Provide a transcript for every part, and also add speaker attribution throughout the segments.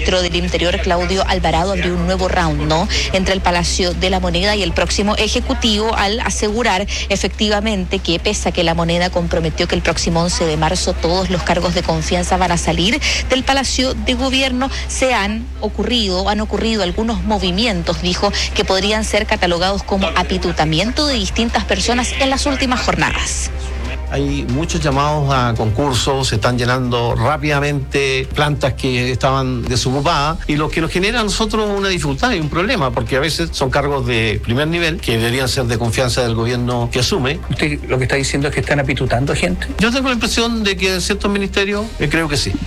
Speaker 1: ministro del Interior, Claudio Alvarado, abrió un nuevo round, ¿no?, entre el Palacio de la Moneda y el próximo Ejecutivo, al asegurar efectivamente que, pese a que la Moneda comprometió que el próximo 11 de marzo todos los cargos de confianza van a salir del Palacio de Gobierno, han ocurrido algunos movimientos, dijo, que podrían ser catalogados como apitutamiento de distintas personas en las últimas jornadas.
Speaker 2: Hay muchos llamados a concursos, se están llenando rápidamente plantas que estaban desocupadas, y lo que nos genera a nosotros una dificultad y un problema, porque a veces son cargos de primer nivel que deberían ser de confianza del gobierno que asume.
Speaker 3: ¿Usted lo que está diciendo es que están apitutando gente?
Speaker 2: Yo tengo la impresión de que en ciertos ministerios creo que sí.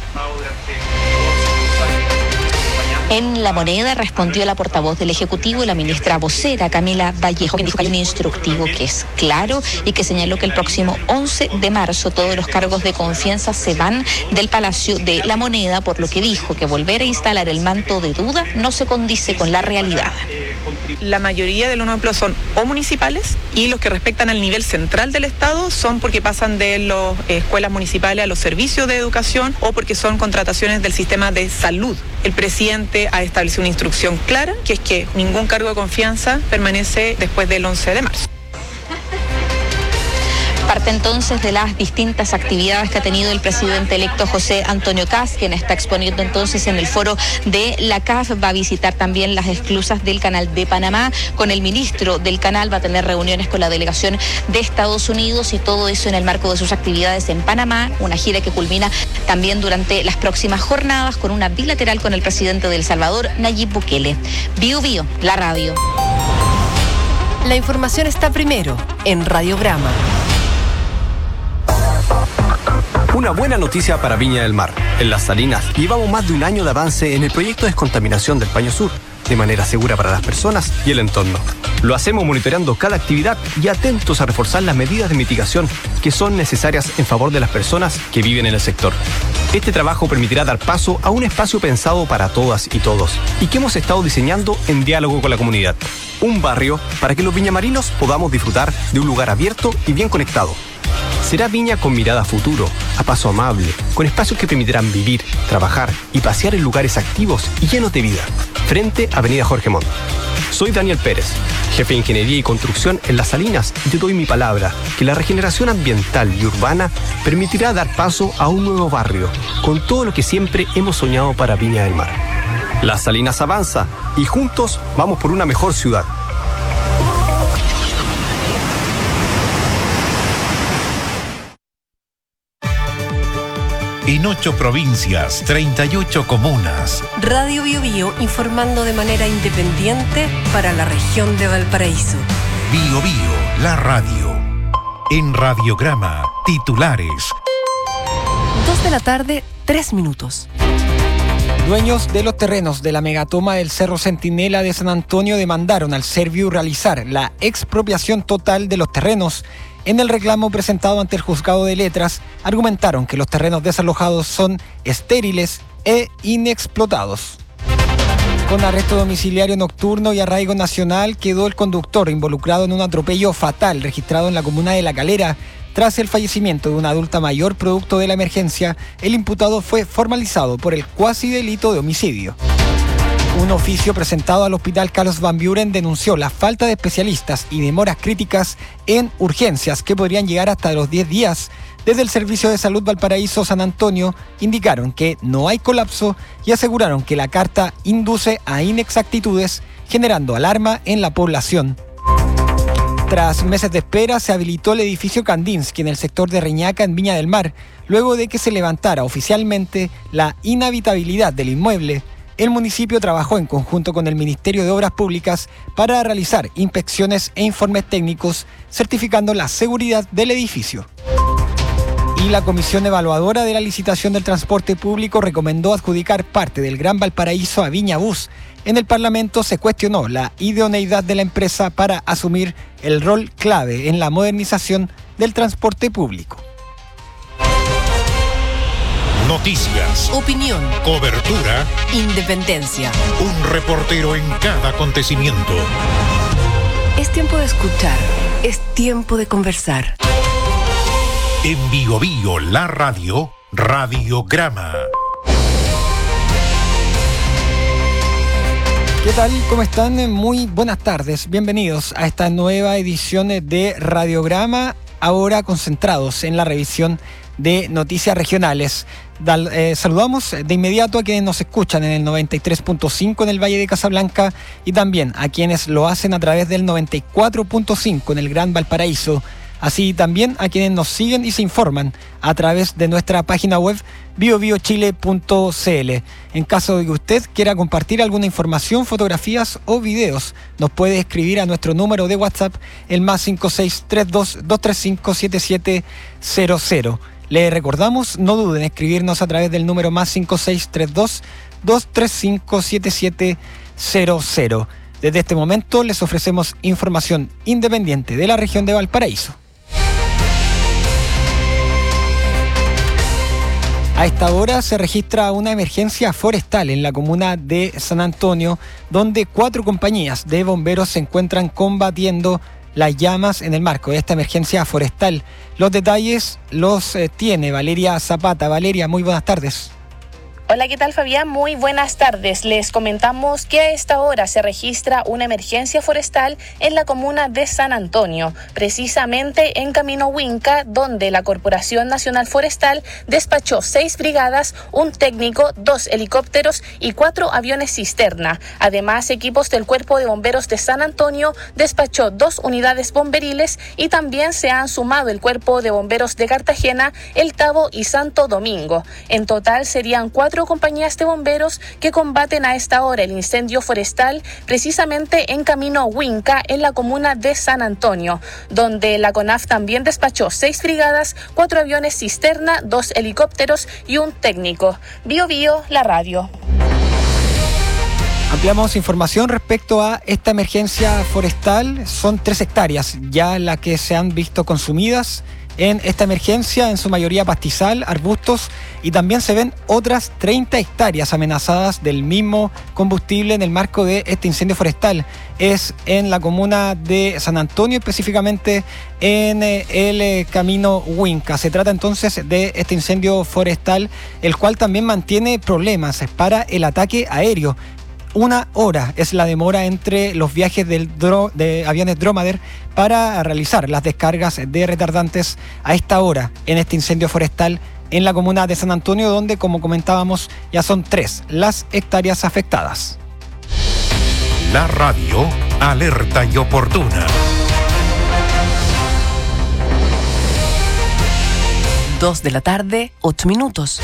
Speaker 1: En La Moneda respondió la portavoz del Ejecutivo y la ministra vocera, Camila Vallejo, que dijo que hay un instructivo que es claro y que señaló que el próximo 11 de marzo todos los cargos de confianza se van del Palacio de la Moneda, por lo que dijo que volver a instalar el manto de duda no se condice con la realidad.
Speaker 4: La mayoría de los nuevos empleos son o municipales, y los que respectan al nivel central del Estado son porque pasan de las escuelas municipales a los servicios de educación o porque son contrataciones del sistema de salud. El presidente ha establecido una instrucción clara, que es que ningún cargo de confianza permanece después del 11 de marzo.
Speaker 1: Parte entonces de las distintas actividades que ha tenido el presidente electo José Antonio Kast, quien está exponiendo entonces en el foro de la CAF. Va a visitar también las esclusas del Canal de Panamá con el ministro del Canal, va a tener reuniones con la delegación de Estados Unidos, y todo eso en el marco de sus actividades en Panamá, una gira que culmina también durante las próximas jornadas con una bilateral con el presidente de El Salvador, Nayib Bukele. Bio Bio, la radio.
Speaker 5: La información está primero en Radiograma.
Speaker 6: Una buena noticia para Viña del Mar. En Las Salinas llevamos más de un año de avance en el proyecto de descontaminación del Paño Sur, de manera segura para las personas y el entorno. Lo hacemos monitoreando cada actividad y atentos a reforzar las medidas de mitigación que son necesarias en favor de las personas que viven en el sector. Este trabajo permitirá dar paso a un espacio pensado para todas y todos, y que hemos estado diseñando en diálogo con la comunidad. Un barrio para que los viñamarinos podamos disfrutar de un lugar abierto y bien conectado. Será Viña con mirada a futuro, a paso amable, con espacios que permitirán vivir, trabajar y pasear en lugares activos y llenos de vida, frente a Avenida Jorge Montt. Soy Daniel Pérez, jefe de Ingeniería y Construcción en Las Salinas, y te doy mi palabra que la regeneración ambiental y urbana permitirá dar paso a un nuevo barrio, con todo lo que siempre hemos soñado para Viña del Mar. Las Salinas avanza y juntos vamos por una mejor ciudad.
Speaker 7: En 8 provincias, 38 comunas.
Speaker 5: Radio Bio Bio, informando de manera independiente para la región de Valparaíso.
Speaker 7: Bio Bio, la radio. En Radiograma, titulares.
Speaker 5: 2:03 p.m.
Speaker 8: Dueños de los terrenos de la megatoma del Cerro Centinela de San Antonio demandaron al Serviu realizar la expropiación total de los terrenos. En el reclamo presentado ante el Juzgado de Letras, argumentaron que los terrenos desalojados son estériles e inexplotados. Con arresto domiciliario nocturno y arraigo nacional quedó el conductor involucrado en un atropello fatal registrado en la comuna de La Calera. Tras el fallecimiento de una adulta mayor producto de la emergencia, el imputado fue formalizado por el cuasi delito de homicidio. Un oficio presentado al Hospital Carlos Van Buren denunció la falta de especialistas y demoras críticas en urgencias que podrían llegar hasta los 10 días. Desde el Servicio de Salud Valparaíso San Antonio indicaron que no hay colapso y aseguraron que la carta induce a inexactitudes, generando alarma en la población. Tras meses de espera, se habilitó el edificio Kandinsky en el sector de Reñaca, en Viña del Mar, luego de que se levantara oficialmente la inhabitabilidad del inmueble. El municipio trabajó en conjunto con el Ministerio de Obras Públicas para realizar inspecciones e informes técnicos, certificando la seguridad del edificio. Y la Comisión Evaluadora de la Licitación del Transporte Público recomendó adjudicar parte del Gran Valparaíso a Viña Bus. En el Parlamento se cuestionó la idoneidad de la empresa para asumir el rol clave en la modernización del transporte público.
Speaker 7: Noticias,
Speaker 5: Opinión,
Speaker 7: cobertura,
Speaker 5: independencia.
Speaker 7: un reportero en cada acontecimiento.
Speaker 5: Es tiempo de escuchar, es tiempo de conversar.
Speaker 7: En Bio Bio, la radio, Radiograma.
Speaker 8: ¿Qué tal? ¿Cómo están? Muy buenas tardes. Bienvenidos a esta nueva edición de Radiograma, ahora concentrados en la revisión de noticias regionales. Saludamos de inmediato a quienes nos escuchan en el 93.5 en el Valle de Casablanca y también a quienes lo hacen a través del 94.5 en el Gran Valparaíso. Así también a quienes nos siguen y se informan a través de nuestra página web biobiochile.cl. En caso de que usted quiera compartir alguna información, fotografías o videos, nos puede escribir a nuestro número de WhatsApp, el +5632 235 7700. Le recordamos, no duden en escribirnos a través del número +5632 235 7700. Desde este momento les ofrecemos información independiente de la región de Valparaíso. A esta hora se registra una emergencia forestal en la comuna de San Antonio, donde 4 compañías de bomberos se encuentran combatiendo las llamas en el marco de esta emergencia forestal. Los detalles los tiene Valeria Zapata. Valeria, muy buenas tardes.
Speaker 9: Hola, ¿qué tal, Fabián? Muy buenas tardes. Les comentamos que a esta hora se registra una emergencia forestal en la comuna de San Antonio, precisamente en Camino Huinca, donde la Corporación Nacional Forestal despachó 6 brigadas, un técnico, 2 helicópteros y 4 aviones cisterna. Además, equipos del Cuerpo de Bomberos de San Antonio despachó 2 unidades bomberiles y también se han sumado el Cuerpo de Bomberos de Cartagena, El Tabo y Santo Domingo. En total serían 4 compañías de bomberos que combaten a esta hora el incendio forestal precisamente en Camino Huinca, en la comuna de San Antonio, donde la CONAF también despachó 6 brigadas, 4 aviones cisterna, 2 helicópteros y un técnico. Bio Bio, la radio.
Speaker 8: Ampliamos información respecto a esta emergencia forestal. Son 3 hectáreas ya las que se han visto consumidas en esta emergencia, en su mayoría pastizal, arbustos, y también se ven otras 30 hectáreas amenazadas del mismo combustible en el marco de este incendio forestal. Es en la comuna de San Antonio, específicamente en el Camino Huinca. Se trata entonces de este incendio forestal, el cual también mantiene problemas para el ataque aéreo. 1 hora es la demora entre los viajes de aviones Dromader para realizar las descargas de retardantes a esta hora en este incendio forestal en la comuna de San Antonio, donde, como comentábamos, ya son 3 las hectáreas afectadas.
Speaker 7: La radio alerta y oportuna.
Speaker 5: 2 de la tarde, 8 minutos.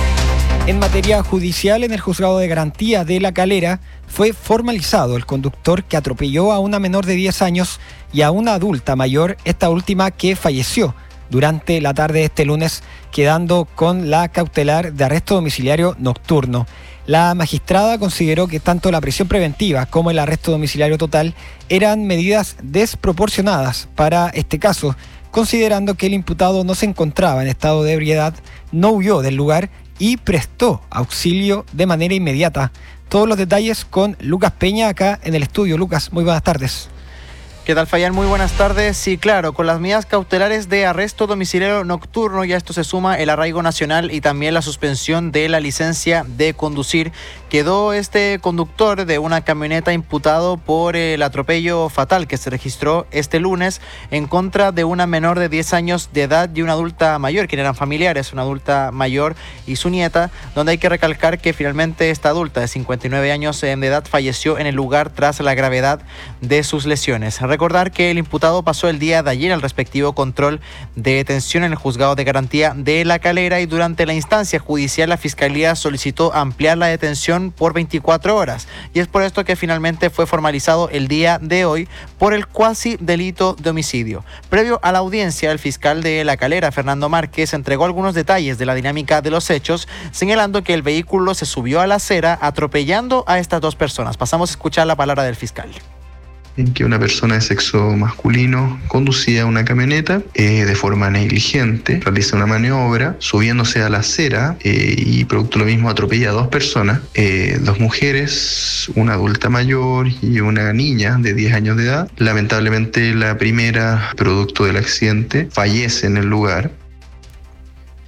Speaker 8: En materia judicial, en el juzgado de garantía de La Calera, fue formalizado el conductor que atropelló a una menor de 10 años y a una adulta mayor, esta última que falleció durante la tarde de este lunes, quedando con la cautelar de arresto domiciliario nocturno. La magistrada consideró que tanto la prisión preventiva como el arresto domiciliario total eran medidas desproporcionadas para este caso, considerando que el imputado no se encontraba en estado de ebriedad, no huyó del lugar y prestó auxilio de manera inmediata. Todos los detalles con Lucas Peña acá en el estudio. Lucas, muy buenas tardes.
Speaker 10: ¿Qué tal, Fayán? Muy buenas tardes. Sí, claro, con las medidas cautelares de arresto domiciliario nocturno, ya esto se suma el arraigo nacional y también la suspensión de la licencia de conducir. Quedó este conductor de una camioneta imputado por el atropello fatal que se registró este lunes en contra de una menor de 10 años de edad y una adulta mayor, quienes eran familiares, una adulta mayor y su nieta, donde hay que recalcar que finalmente esta adulta de 59 años de edad falleció en el lugar tras la gravedad de sus lesiones. Recordar que el imputado pasó el día de ayer al respectivo control de detención en el juzgado de garantía de La Calera y durante la instancia judicial la Fiscalía solicitó ampliar la detención por 24 horas y es por esto que finalmente fue formalizado el día de hoy por el cuasi delito de homicidio. Previo a la audiencia, el fiscal de La Calera, Fernando Márquez, entregó algunos detalles de la dinámica de los hechos, señalando que el vehículo se subió a la acera atropellando a estas 2 personas. Pasamos a escuchar la palabra del fiscal.
Speaker 11: En que una persona de sexo masculino conducía una camioneta de forma negligente, realiza una maniobra subiéndose a la acera y producto de lo mismo atropella a 2 personas, 2 mujeres, una adulta mayor y una niña de 10 años de edad. Lamentablemente la primera, producto del accidente, fallece en el lugar.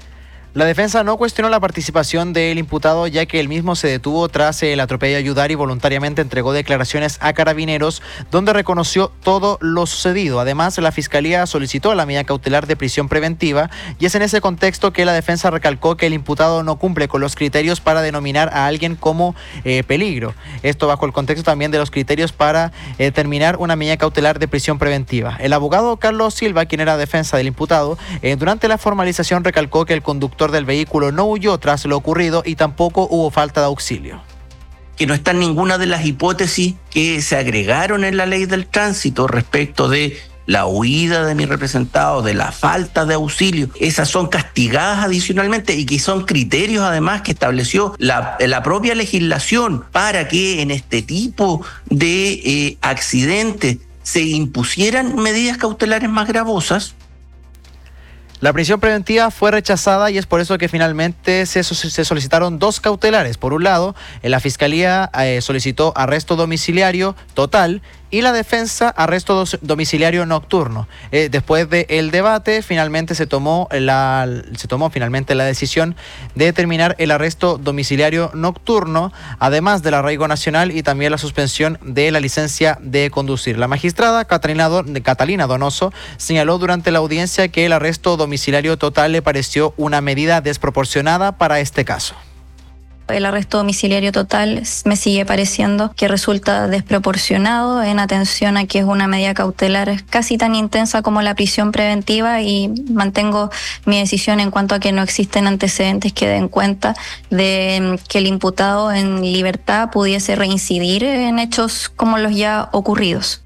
Speaker 10: La defensa no cuestionó la participación del imputado, ya que él mismo se detuvo tras el atropello a Ayudar y voluntariamente entregó declaraciones a Carabineros, donde reconoció todo lo sucedido. Además, la Fiscalía solicitó la medida cautelar de prisión preventiva y es en ese contexto que la defensa recalcó que el imputado no cumple con los criterios para denominar a alguien como peligro. Esto bajo el contexto también de los criterios para determinar una medida cautelar de prisión preventiva. El abogado Carlos Silva, quien era defensa del imputado, durante la formalización recalcó que el conductor del vehículo no huyó tras lo ocurrido y tampoco hubo falta de auxilio.
Speaker 12: Que no está en ninguna de las hipótesis que se agregaron en la ley del tránsito respecto de la huida de mi representado, de la falta de auxilio. Esas son castigadas adicionalmente y que son criterios además que estableció la propia legislación para que en este tipo de accidentes se impusieran medidas cautelares más gravosas.
Speaker 10: La prisión preventiva fue rechazada y es por eso que finalmente se solicitaron 2 cautelares. Por un lado, la Fiscalía solicitó arresto domiciliario total y la defensa arresto domiciliario nocturno. Después del debate, finalmente se tomó finalmente la decisión de determinar el arresto domiciliario nocturno, además del arraigo nacional y también la suspensión de la licencia de conducir. La magistrada Catalina Donoso señaló durante la audiencia que el arresto domiciliario total le pareció una medida desproporcionada para este caso.
Speaker 13: El arresto domiciliario total me sigue pareciendo que resulta desproporcionado en atención a que es una medida cautelar casi tan intensa como la prisión preventiva, y mantengo mi decisión en cuanto a que no existen antecedentes que den cuenta de que el imputado en libertad pudiese reincidir en hechos como los ya ocurridos.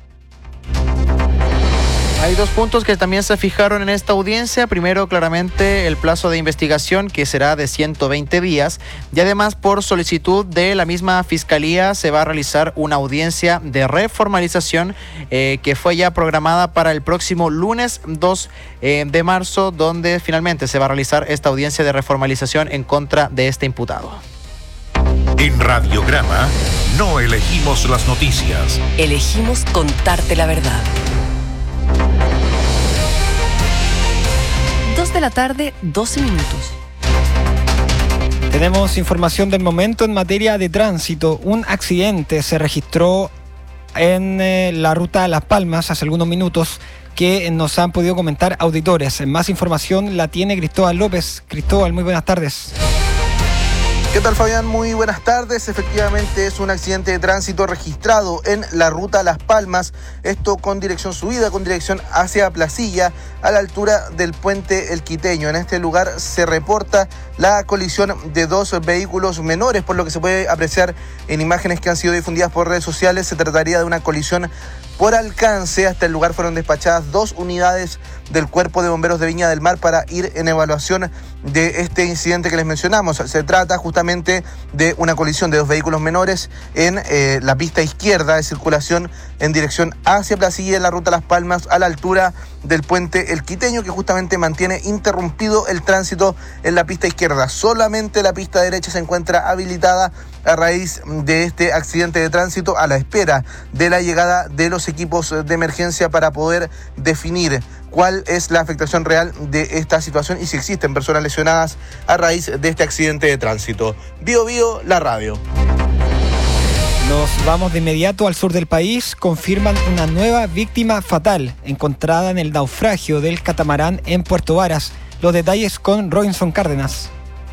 Speaker 10: Hay 2 puntos que también se fijaron en esta audiencia. Primero, claramente, el plazo de investigación, que será de 120 días. Y además, por solicitud de la misma Fiscalía, se va a realizar una audiencia de reformalización que fue ya programada para el próximo lunes 2 de marzo, donde finalmente se va a realizar esta audiencia de reformalización en contra de este imputado.
Speaker 7: En Radiograma, no elegimos las noticias.
Speaker 5: Elegimos contarte la verdad. 2 de la tarde, 12 minutos.
Speaker 8: Tenemos información del momento en materia de tránsito. Un accidente se registró en la ruta a Las Palmas hace algunos minutos que nos han podido comentar auditores. Más información la tiene Cristóbal López. Cristóbal, muy buenas tardes.
Speaker 14: ¿Qué tal, Fabián? Muy buenas tardes. Efectivamente es un accidente de tránsito registrado en la ruta Las Palmas, esto con dirección subida, con dirección hacia Placilla, a la altura del puente El Quiteño. En este lugar se reporta la colisión de 2 vehículos menores, por lo que se puede apreciar en imágenes que han sido difundidas por redes sociales. Se trataría de una colisión por alcance. Hasta el lugar fueron despachadas 2 unidades del Cuerpo de Bomberos de Viña del Mar para ir en evaluación de este incidente que les mencionamos. Se trata justamente de una colisión de 2 vehículos menores en la pista izquierda de circulación en dirección hacia Placilla, en la ruta Las Palmas, a la altura del puente El Quiteño, que justamente mantiene interrumpido el tránsito en la pista izquierda. Solamente la pista derecha se encuentra habilitada a raíz de este accidente de tránsito, a la espera de la llegada de los equipos de emergencia para poder definir cuál es la afectación real de esta situación y si existen personas lesionadas a raíz de este accidente de tránsito. Bio Bio, la radio.
Speaker 8: Nos vamos de inmediato al sur del país. Confirman una nueva víctima fatal encontrada en el naufragio del catamarán en Puerto Varas. Los detalles con Robinson Cárdenas.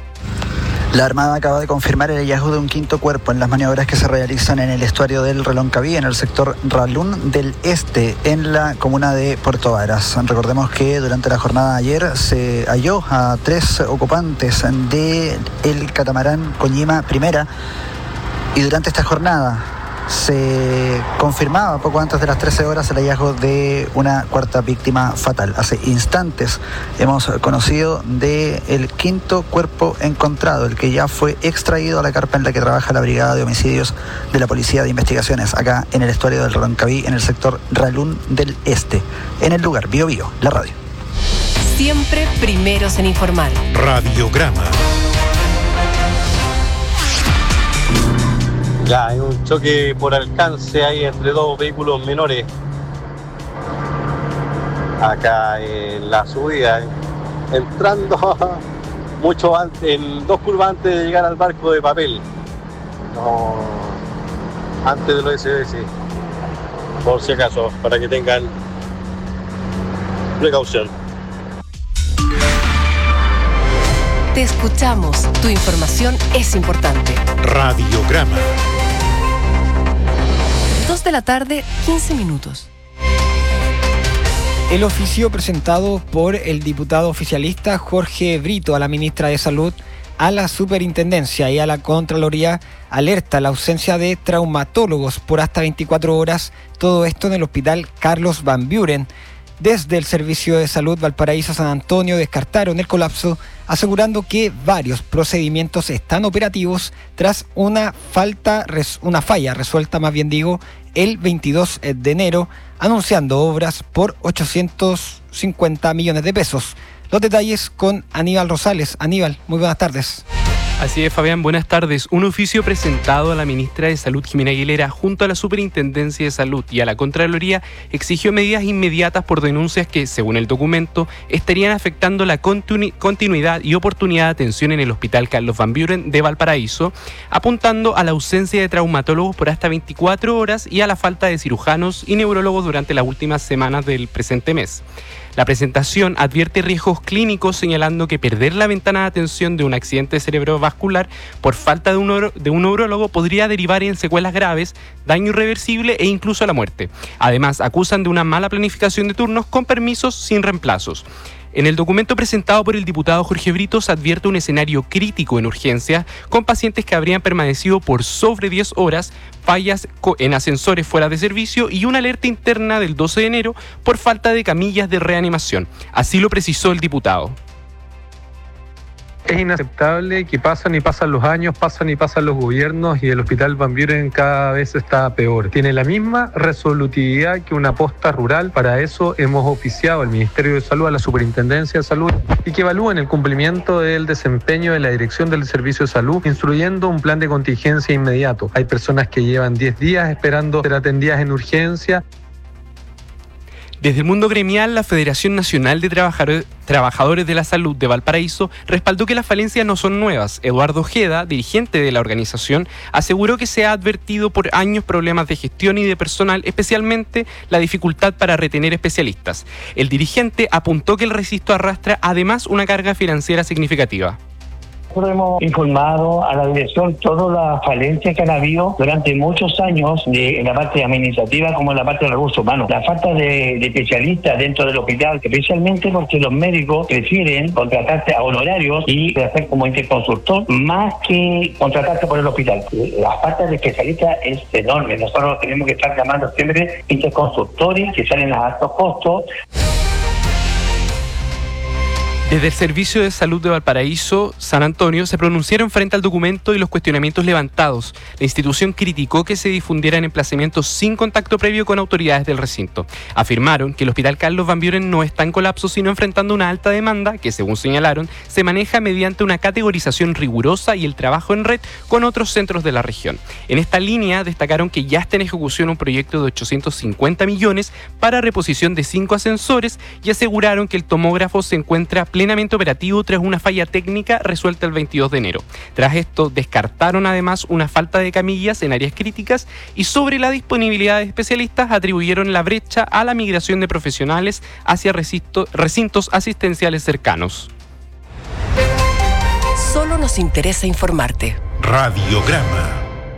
Speaker 15: La Armada acaba de confirmar el hallazgo de un 5º cuerpo en las maniobras que se realizan en el estuario del Reloncaví, en el sector Ralún del Este, en la comuna de Puerto Varas. Recordemos que durante la jornada de ayer se halló a 3 ocupantes del catamarán Coñima Primera, y durante esta jornada se confirmaba poco antes de las 13 horas el hallazgo de una 4ª víctima fatal. Hace instantes hemos conocido del 5º cuerpo encontrado, el que ya fue extraído a la carpa en la que trabaja la Brigada de Homicidios de la Policía de Investigaciones, acá en el estuario del Reloncaví, en el sector Ralún del Este. En el lugar, Bio Bio, la radio.
Speaker 5: Siempre primeros en informar.
Speaker 7: Radiograma.
Speaker 2: Ya, hay un choque por alcance ahí entre 2 vehículos menores. Acá en la subida, entrando
Speaker 16: mucho antes, en 2 curvas antes de llegar al barco de papel. No, antes de los SOS. Por si acaso, para que tengan precaución.
Speaker 5: Te escuchamos. Tu información es importante.
Speaker 7: Radiograma.
Speaker 5: 2 de la tarde, 15 minutos.
Speaker 8: El oficio presentado por el diputado oficialista Jorge Brito a la ministra de Salud, a la Superintendencia y a la Contraloría alerta la ausencia de traumatólogos por hasta 24 horas, todo esto en el Hospital Carlos Van Buren. Desde el Servicio de Salud Valparaíso San Antonio descartaron el colapso, asegurando que varios procedimientos están operativos tras una falla resuelta, el 22 de enero, anunciando obras por 850 millones de pesos. Los detalles con Aníbal Rosales. Aníbal, muy buenas tardes.
Speaker 17: Así es, Fabián, buenas tardes. Un oficio presentado a la ministra de Salud, Jimena Aguilera, junto a la Superintendencia de Salud y a la Contraloría, exigió medidas inmediatas por denuncias que, según el documento, estarían afectando la continuidad y oportunidad de atención en el Hospital Carlos Van Buren de Valparaíso, apuntando a la ausencia de traumatólogos por hasta 24 horas y a la falta de cirujanos y neurólogos durante las últimas semanas del presente mes. La presentación advierte riesgos clínicos, señalando que perder la ventana de atención de un accidente cerebrovascular por falta de un neurólogo podría derivar en secuelas graves, daño irreversible e incluso la muerte. Además, acusan de una mala planificación de turnos con permisos sin reemplazos. En el documento presentado por el diputado Jorge Brito se advierte un escenario crítico en urgencias con pacientes que habrían permanecido por sobre 10 horas, fallas en ascensores fuera de servicio y una alerta interna del 12 de enero por falta de camillas de reanimación. Así lo precisó el diputado.
Speaker 16: Es inaceptable que pasan los años, pasan los gobiernos y el Hospital Van Buren cada vez está peor. Tiene la misma resolutividad que una posta rural. Para eso hemos oficiado al Ministerio de Salud, a la Superintendencia de Salud, y que evalúen el cumplimiento del desempeño de la Dirección del Servicio de Salud, instruyendo un plan de contingencia inmediato. Hay personas que llevan 10 días esperando ser atendidas en urgencia.
Speaker 17: Desde el mundo gremial, la Federación Nacional de Trabajadores de la Salud de Valparaíso respaldó que las falencias no son nuevas. Eduardo Ojeda, dirigente de la organización, aseguró que se ha advertido por años problemas de gestión y de personal, especialmente la dificultad para retener especialistas. El dirigente apuntó que el recinto arrastra además una carga financiera significativa.
Speaker 18: Nosotros hemos informado a la dirección todas las falencias que han habido durante muchos años en la parte administrativa como en la parte de recursos humanos. La falta de especialistas dentro del hospital, especialmente porque los médicos prefieren contratarse a honorarios y hacer como interconsultor más que contratarse por el hospital. La falta de especialistas es enorme. Nosotros tenemos que estar llamando siempre interconsultores que salen a altos costos.
Speaker 17: Desde el Servicio de Salud de Valparaíso, San Antonio, se pronunciaron frente al documento y los cuestionamientos levantados. La institución criticó que se difundieran emplazamientos sin contacto previo con autoridades del recinto. Afirmaron que el Hospital Carlos Van Buren no está en colapso, sino enfrentando una alta demanda que, según señalaron, se maneja mediante una categorización rigurosa y el trabajo en red con otros centros de la región. En esta línea, destacaron que ya está en ejecución un proyecto de 850 millones para reposición de 5 ascensores y aseguraron que el tomógrafo se encuentra plenamente operativo tras una falla técnica resuelta el 22 de enero. Tras esto, descartaron además una falta de camillas en áreas críticas y sobre la disponibilidad de especialistas atribuyeron la brecha a la migración de profesionales hacia recintos asistenciales cercanos.
Speaker 5: Solo nos interesa informarte.
Speaker 7: Radiograma.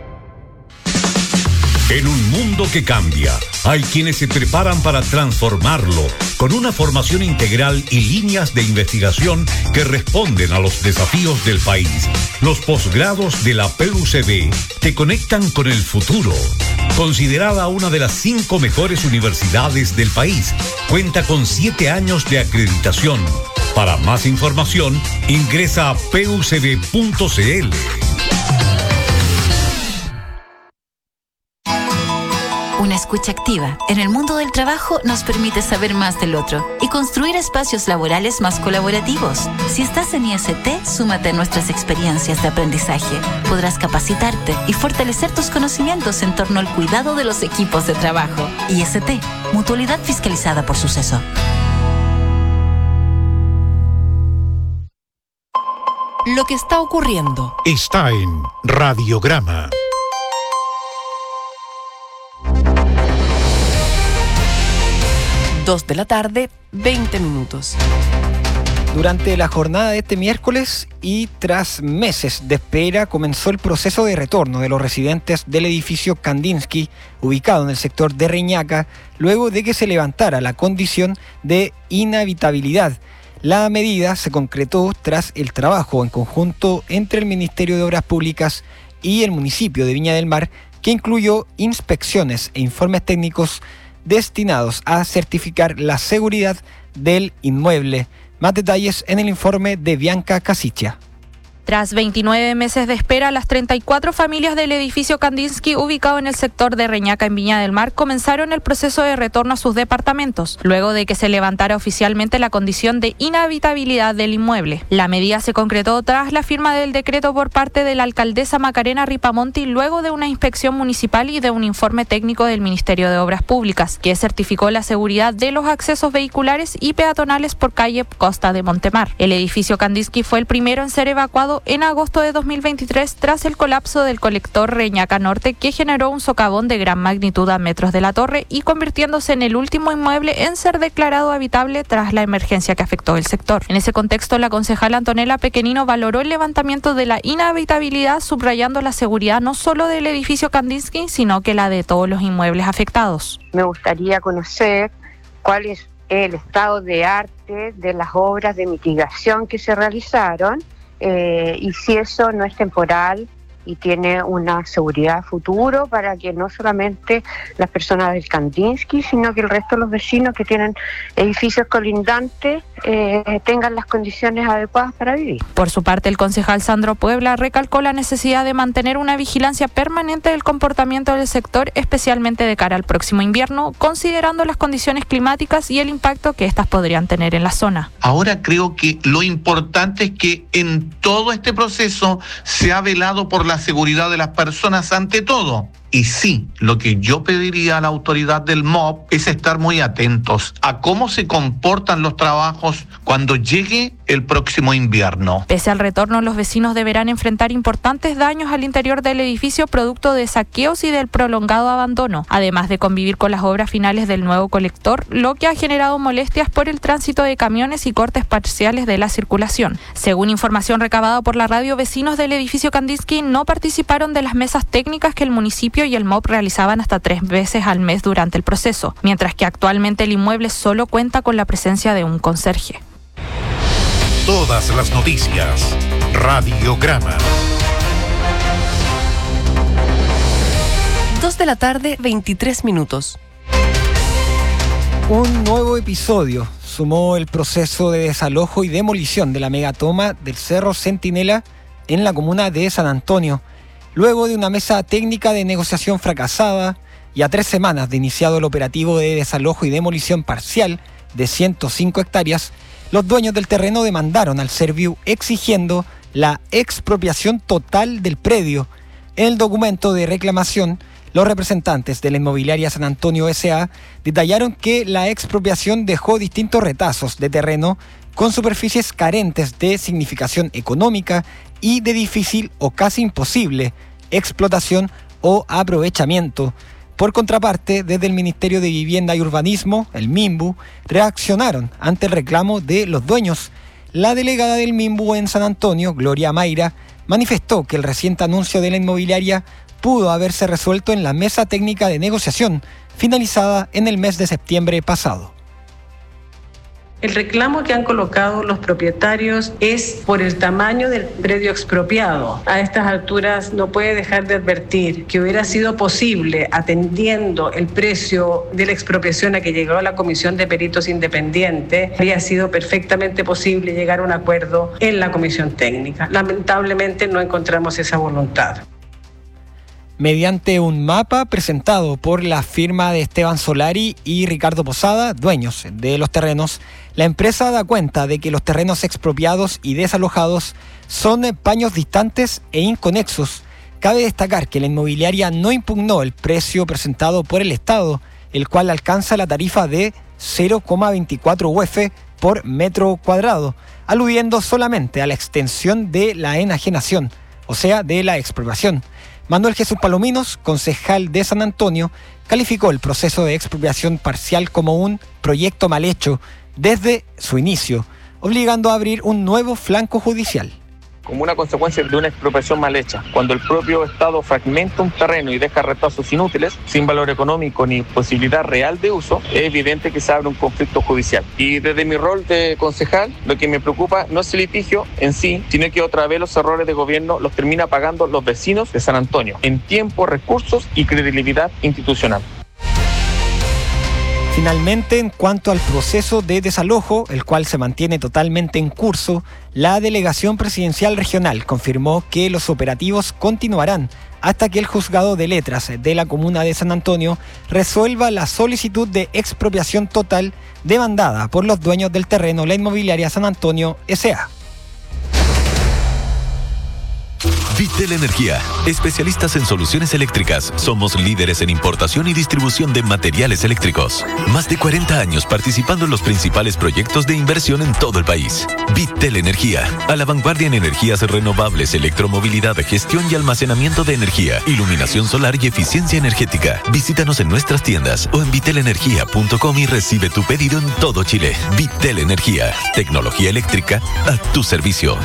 Speaker 7: En un mundo que cambia, hay quienes se preparan para transformarlo con una formación integral y líneas de investigación que responden a los desafíos del país. Los posgrados de la PUCB te conectan con el futuro. Considerada una de las 5 mejores universidades del país, cuenta con 7 años de acreditación. Para más información, ingresa a pucb.cl.
Speaker 19: Una escucha activa en el mundo del trabajo nos permite saber más del otro y construir espacios laborales más colaborativos. Si estás en IST, súmate a nuestras experiencias de aprendizaje. Podrás capacitarte y fortalecer tus conocimientos en torno al cuidado de los equipos de trabajo. IST, Mutualidad fiscalizada por Suceso.
Speaker 5: lo que está ocurriendo.
Speaker 7: Está en Radiograma.
Speaker 5: Dos de la tarde, 20 minutos.
Speaker 8: Durante la jornada de este miércoles y tras meses de espera, comenzó el proceso de retorno de los residentes del edificio Kandinsky, ubicado en el sector de Reñaca, luego de que se levantara la condición de inhabitabilidad. La medida se concretó tras el trabajo en conjunto entre el Ministerio de Obras Públicas y el municipio de Viña del Mar, que incluyó inspecciones e informes técnicos destinados a certificar la seguridad del inmueble. Más detalles en el informe de Bianca Casicha.
Speaker 20: Tras 29 meses de espera, las 34 familias del edificio Kandinsky, ubicado en el sector de Reñaca, en Viña del Mar, comenzaron el proceso de retorno a sus departamentos, luego de que se levantara oficialmente la condición de inhabitabilidad del inmueble. La medida se concretó tras la firma del decreto por parte de la alcaldesa Macarena Ripamonti, luego de una inspección municipal y de un informe técnico del Ministerio de Obras Públicas, que certificó la seguridad de los accesos vehiculares y peatonales por calle Costa de Montemar. El edificio Kandinsky fue el primero en ser evacuado en agosto de 2023 tras el colapso del colector Reñaca Norte, que generó un socavón de gran magnitud a metros de la torre y convirtiéndose en el último inmueble en ser declarado habitable tras la emergencia que afectó el sector. En ese contexto, la concejala Antonella Pequenino valoró el levantamiento de la inhabitabilidad, subrayando la seguridad no solo del edificio Kandinsky, sino que la de todos los inmuebles afectados.
Speaker 21: Me gustaría conocer cuál es el estado de arte de las obras de mitigación que se realizaron, y si eso no es temporal y tiene una seguridad futuro para que no solamente las personas del Kandinsky, sino que el resto de los vecinos que tienen edificios colindantes tengan las condiciones adecuadas para vivir.
Speaker 20: Por su parte, el concejal Sandro Puebla recalcó la necesidad de mantener una vigilancia permanente del comportamiento del sector, especialmente de cara al próximo invierno, considerando las condiciones climáticas y el impacto que éstas podrían tener en la zona.
Speaker 22: Ahora creo que lo importante es que en todo este proceso se ha velado por la seguridad de las personas ante todo. Y sí, lo que yo pediría a la autoridad del MOB es estar muy atentos a cómo se comportan los trabajos cuando llegue el próximo invierno.
Speaker 20: Pese al retorno, los vecinos deberán enfrentar importantes daños al interior del edificio producto de saqueos y del prolongado abandono, además de convivir con las obras finales del nuevo colector, lo que ha generado molestias por el tránsito de camiones y cortes parciales de la circulación. Según información recabada por la radio, vecinos del edificio Kandinsky no participaron de las mesas técnicas que el municipio y el MOB realizaban hasta 3 veces al mes durante el proceso, mientras que actualmente el inmueble solo cuenta con la presencia de un conserje.
Speaker 7: Todas las noticias. Radiograma.
Speaker 5: 2 de la tarde, 23 minutos.
Speaker 8: Un nuevo episodio sumó el proceso de desalojo y demolición de la megatoma del Cerro Centinela en la comuna de San Antonio. Luego de una mesa técnica de negociación fracasada y a 3 semanas de iniciado el operativo de desalojo y demolición parcial de 105 hectáreas, los dueños del terreno demandaron al Serviu exigiendo la expropiación total del predio. En el documento de reclamación, los representantes de la inmobiliaria San Antonio S.A. detallaron que la expropiación dejó distintos retazos de terreno con superficies carentes de significación económica y de difícil o casi imposible explotación o aprovechamiento. Por contraparte, desde el Ministerio de Vivienda y Urbanismo, el MIMBU, reaccionaron ante el reclamo de los dueños. La delegada del MIMBU en San Antonio, Gloria Mayra, manifestó que el reciente anuncio de la inmobiliaria pudo haberse resuelto en la mesa técnica de negociación, finalizada en el mes de septiembre pasado.
Speaker 23: El reclamo que han colocado los propietarios es por el tamaño del predio expropiado. A estas alturas no puede dejar de advertir que hubiera sido posible, atendiendo el precio de la expropiación a que llegó la Comisión de Peritos Independiente, habría sido perfectamente posible llegar a un acuerdo en la Comisión Técnica. Lamentablemente no encontramos esa voluntad.
Speaker 8: Mediante un mapa presentado por la firma de Esteban Solari y Ricardo Posada, dueños de los terrenos, la empresa da cuenta de que los terrenos expropiados y desalojados son paños distantes e inconexos. Cabe destacar que la inmobiliaria no impugnó el precio presentado por el Estado, el cual alcanza la tarifa de 0,24 UF por metro cuadrado. aludiendo solamente a la extensión de la enajenación, o sea, de la expropiación. Manuel Jesús Palominos, concejal de San Antonio, calificó el proceso de expropiación parcial como un proyecto mal hecho desde su inicio, obligando a abrir un nuevo flanco judicial.
Speaker 1: Como una consecuencia de una expropiación mal hecha. Cuando el propio Estado fragmenta un terreno y deja retazos inútiles, sin valor económico ni posibilidad real de uso, es evidente que se abre un conflicto judicial. Y desde mi rol de concejal, lo que me preocupa no es el litigio en sí, sino que otra vez los errores de gobierno los termina pagando los vecinos de San Antonio, en tiempo, recursos y credibilidad institucional.
Speaker 8: Finalmente, en cuanto al proceso de desalojo, el cual se mantiene totalmente en curso, la Delegación Presidencial Regional confirmó que los operativos continuarán hasta que el Juzgado de Letras de la Comuna de San Antonio resuelva la solicitud de expropiación total demandada por los dueños del terreno, la inmobiliaria San Antonio S.A.
Speaker 3: Vitel Energía, especialistas en soluciones eléctricas. Somos líderes en importación y distribución de materiales eléctricos. Más de 40 años participando en los principales proyectos de inversión en todo el país. Vitel Energía, a la vanguardia en energías renovables, electromovilidad, gestión y almacenamiento de energía, iluminación solar y eficiencia energética. Visítanos en nuestras tiendas o en vitelenergia.com y recibe tu pedido en todo Chile. Vitel Energía, tecnología eléctrica a tu servicio.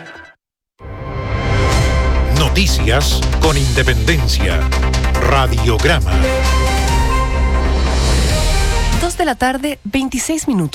Speaker 4: Noticias con independencia. Radiograma.
Speaker 5: 2:26 p.m.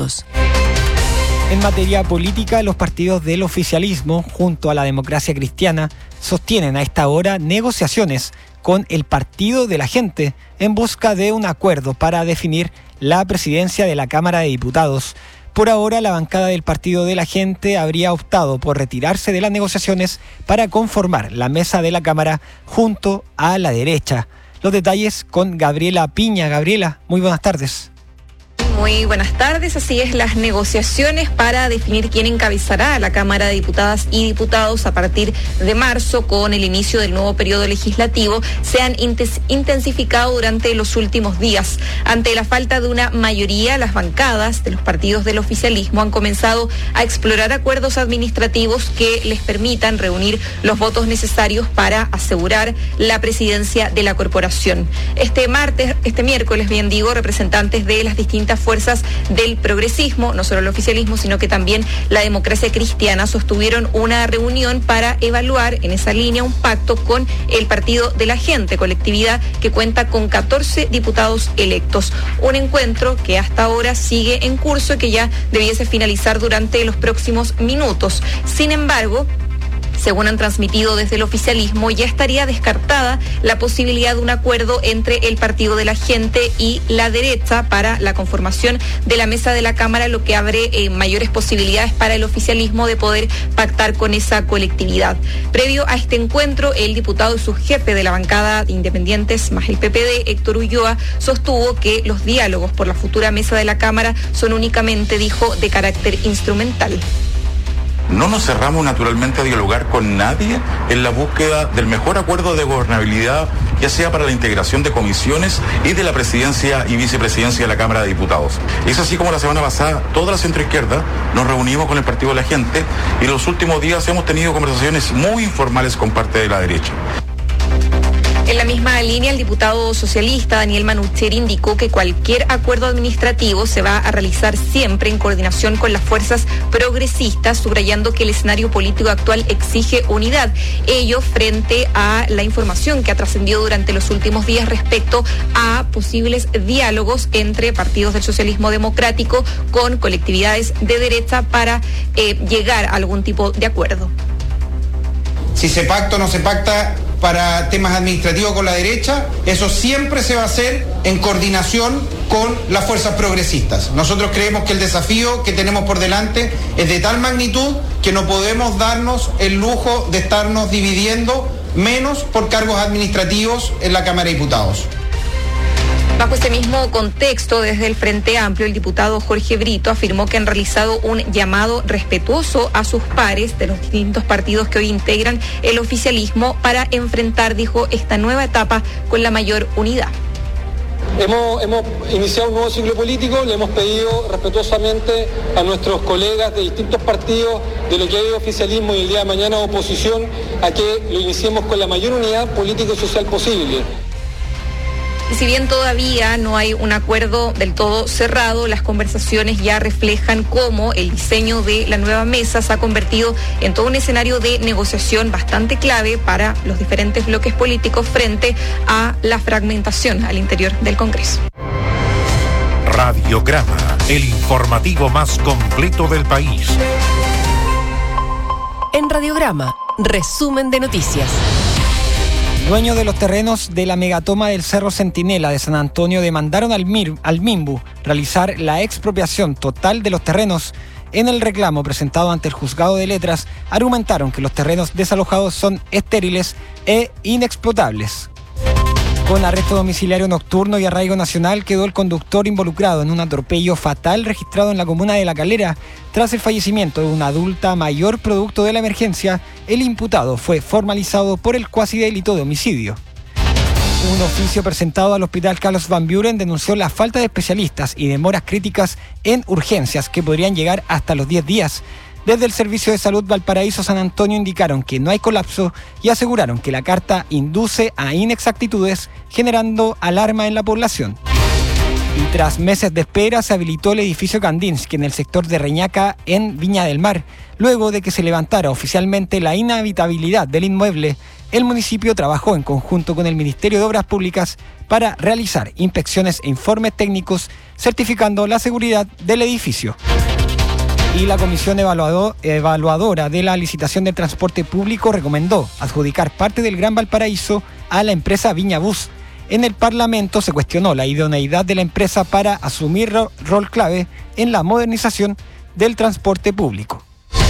Speaker 8: En materia política, los partidos del oficialismo, junto a la Democracia Cristiana, sostienen a esta hora negociaciones con el Partido de la Gente en busca de un acuerdo para definir la presidencia de la Cámara de Diputados. Por ahora, la bancada del Partido de la Gente habría optado por retirarse de las negociaciones para conformar la mesa de la Cámara junto a la derecha. Los detalles con Gabriela Piña. Gabriela, muy buenas tardes.
Speaker 24: Muy buenas tardes. Así es, las negociaciones para definir quién encabezará a la Cámara de Diputadas y Diputados a partir de marzo, con el inicio del nuevo periodo legislativo, se han intensificado durante los últimos días. Ante la falta de una mayoría, las bancadas de los partidos del oficialismo han comenzado a explorar acuerdos administrativos que les permitan reunir los votos necesarios para asegurar la presidencia de la corporación. Este miércoles, bien digo, representantes de las distintas fuerzas del progresismo, no solo el oficialismo, sino que también la Democracia Cristiana, sostuvieron una reunión para evaluar en esa línea un pacto con el Partido de la Gente, colectividad que cuenta con 14 diputados electos. Un encuentro que hasta ahora sigue en curso y que ya debiese finalizar durante los próximos minutos. Sin embargo, según han transmitido desde el oficialismo, ya estaría descartada la posibilidad de un acuerdo entre el Partido de la Gente y la derecha para la conformación de la mesa de la Cámara, lo que abre mayores posibilidades para el oficialismo de poder pactar con esa colectividad. Previo a este encuentro, el diputado y subjefe de la bancada de Independientes más el PPD, Héctor Ulloa, sostuvo que los diálogos por la futura mesa de la Cámara son únicamente, dijo, de carácter instrumental.
Speaker 25: No nos cerramos naturalmente a dialogar con nadie en la búsqueda del mejor acuerdo de gobernabilidad, ya sea para la integración de comisiones y de la presidencia y vicepresidencia de la Cámara de Diputados. Es así como la semana pasada toda la centroizquierda nos reunimos con el Partido de la Gente y en los últimos días hemos tenido conversaciones muy informales con parte de la derecha.
Speaker 24: En la misma línea, el diputado socialista Daniel Manucheri indicó que cualquier acuerdo administrativo se va a realizar siempre en coordinación con las fuerzas progresistas, subrayando que el escenario político actual exige unidad. Ello frente a la información que ha trascendido durante los últimos días respecto a posibles diálogos entre partidos del socialismo democrático con colectividades de derecha para llegar a algún tipo de acuerdo.
Speaker 26: Si se pacta o no se pacta para temas administrativos con la derecha, eso siempre se va a hacer en coordinación con las fuerzas progresistas. Nosotros creemos que el desafío que tenemos por delante es de tal magnitud que no podemos darnos el lujo de estarnos dividiendo, menos por cargos administrativos en la Cámara de Diputados.
Speaker 24: Bajo ese mismo contexto, desde el Frente Amplio, el diputado Jorge Brito afirmó que han realizado un llamado respetuoso a sus pares de los distintos partidos que hoy integran el oficialismo para enfrentar, dijo, esta nueva etapa con la mayor unidad.
Speaker 16: Hemos iniciado un nuevo ciclo político, le hemos pedido respetuosamente a nuestros colegas de distintos partidos, de lo que hay oficialismo y el día de mañana oposición, a que lo iniciemos con la mayor unidad política y social posible.
Speaker 24: Y si bien todavía no hay un acuerdo del todo cerrado, las conversaciones ya reflejan cómo el diseño de la nueva mesa se ha convertido en todo un escenario de negociación bastante clave para los diferentes bloques políticos frente a la fragmentación al interior del Congreso.
Speaker 4: Radiograma, el informativo más completo del país.
Speaker 5: En Radiograma, resumen de noticias.
Speaker 8: Dueños de los terrenos de la megatoma del Cerro Centinela de San Antonio demandaron al MIMBU realizar la expropiación total de los terrenos. En el reclamo presentado ante el Juzgado de Letras, argumentaron que los terrenos desalojados son estériles e inexplotables. Con arresto domiciliario nocturno y arraigo nacional quedó el conductor involucrado en un atropello fatal registrado en la comuna de La Calera. Tras el fallecimiento de una adulta mayor producto de la emergencia, el imputado fue formalizado por el cuasi delito de homicidio. Un oficio presentado al Hospital Carlos Van Buren denunció la falta de especialistas y demoras críticas en urgencias que podrían llegar hasta los 10 días. Desde el Servicio de Salud Valparaíso San Antonio indicaron que no hay colapso y aseguraron que la carta induce a inexactitudes, generando alarma en la población. Y tras meses de espera se habilitó el edificio Kandinsky en el sector de Reñaca en Viña del Mar. Luego de que se levantara oficialmente la inhabitabilidad del inmueble, el municipio trabajó en conjunto con el Ministerio de Obras Públicas para realizar inspecciones e informes técnicos certificando la seguridad del edificio. Y la Comisión Evaluadora de la Licitación del Transporte Público recomendó adjudicar parte del Gran Valparaíso a la empresa Viña Bus. En el Parlamento se cuestionó la idoneidad de la empresa para asumir rol clave en la modernización del transporte público.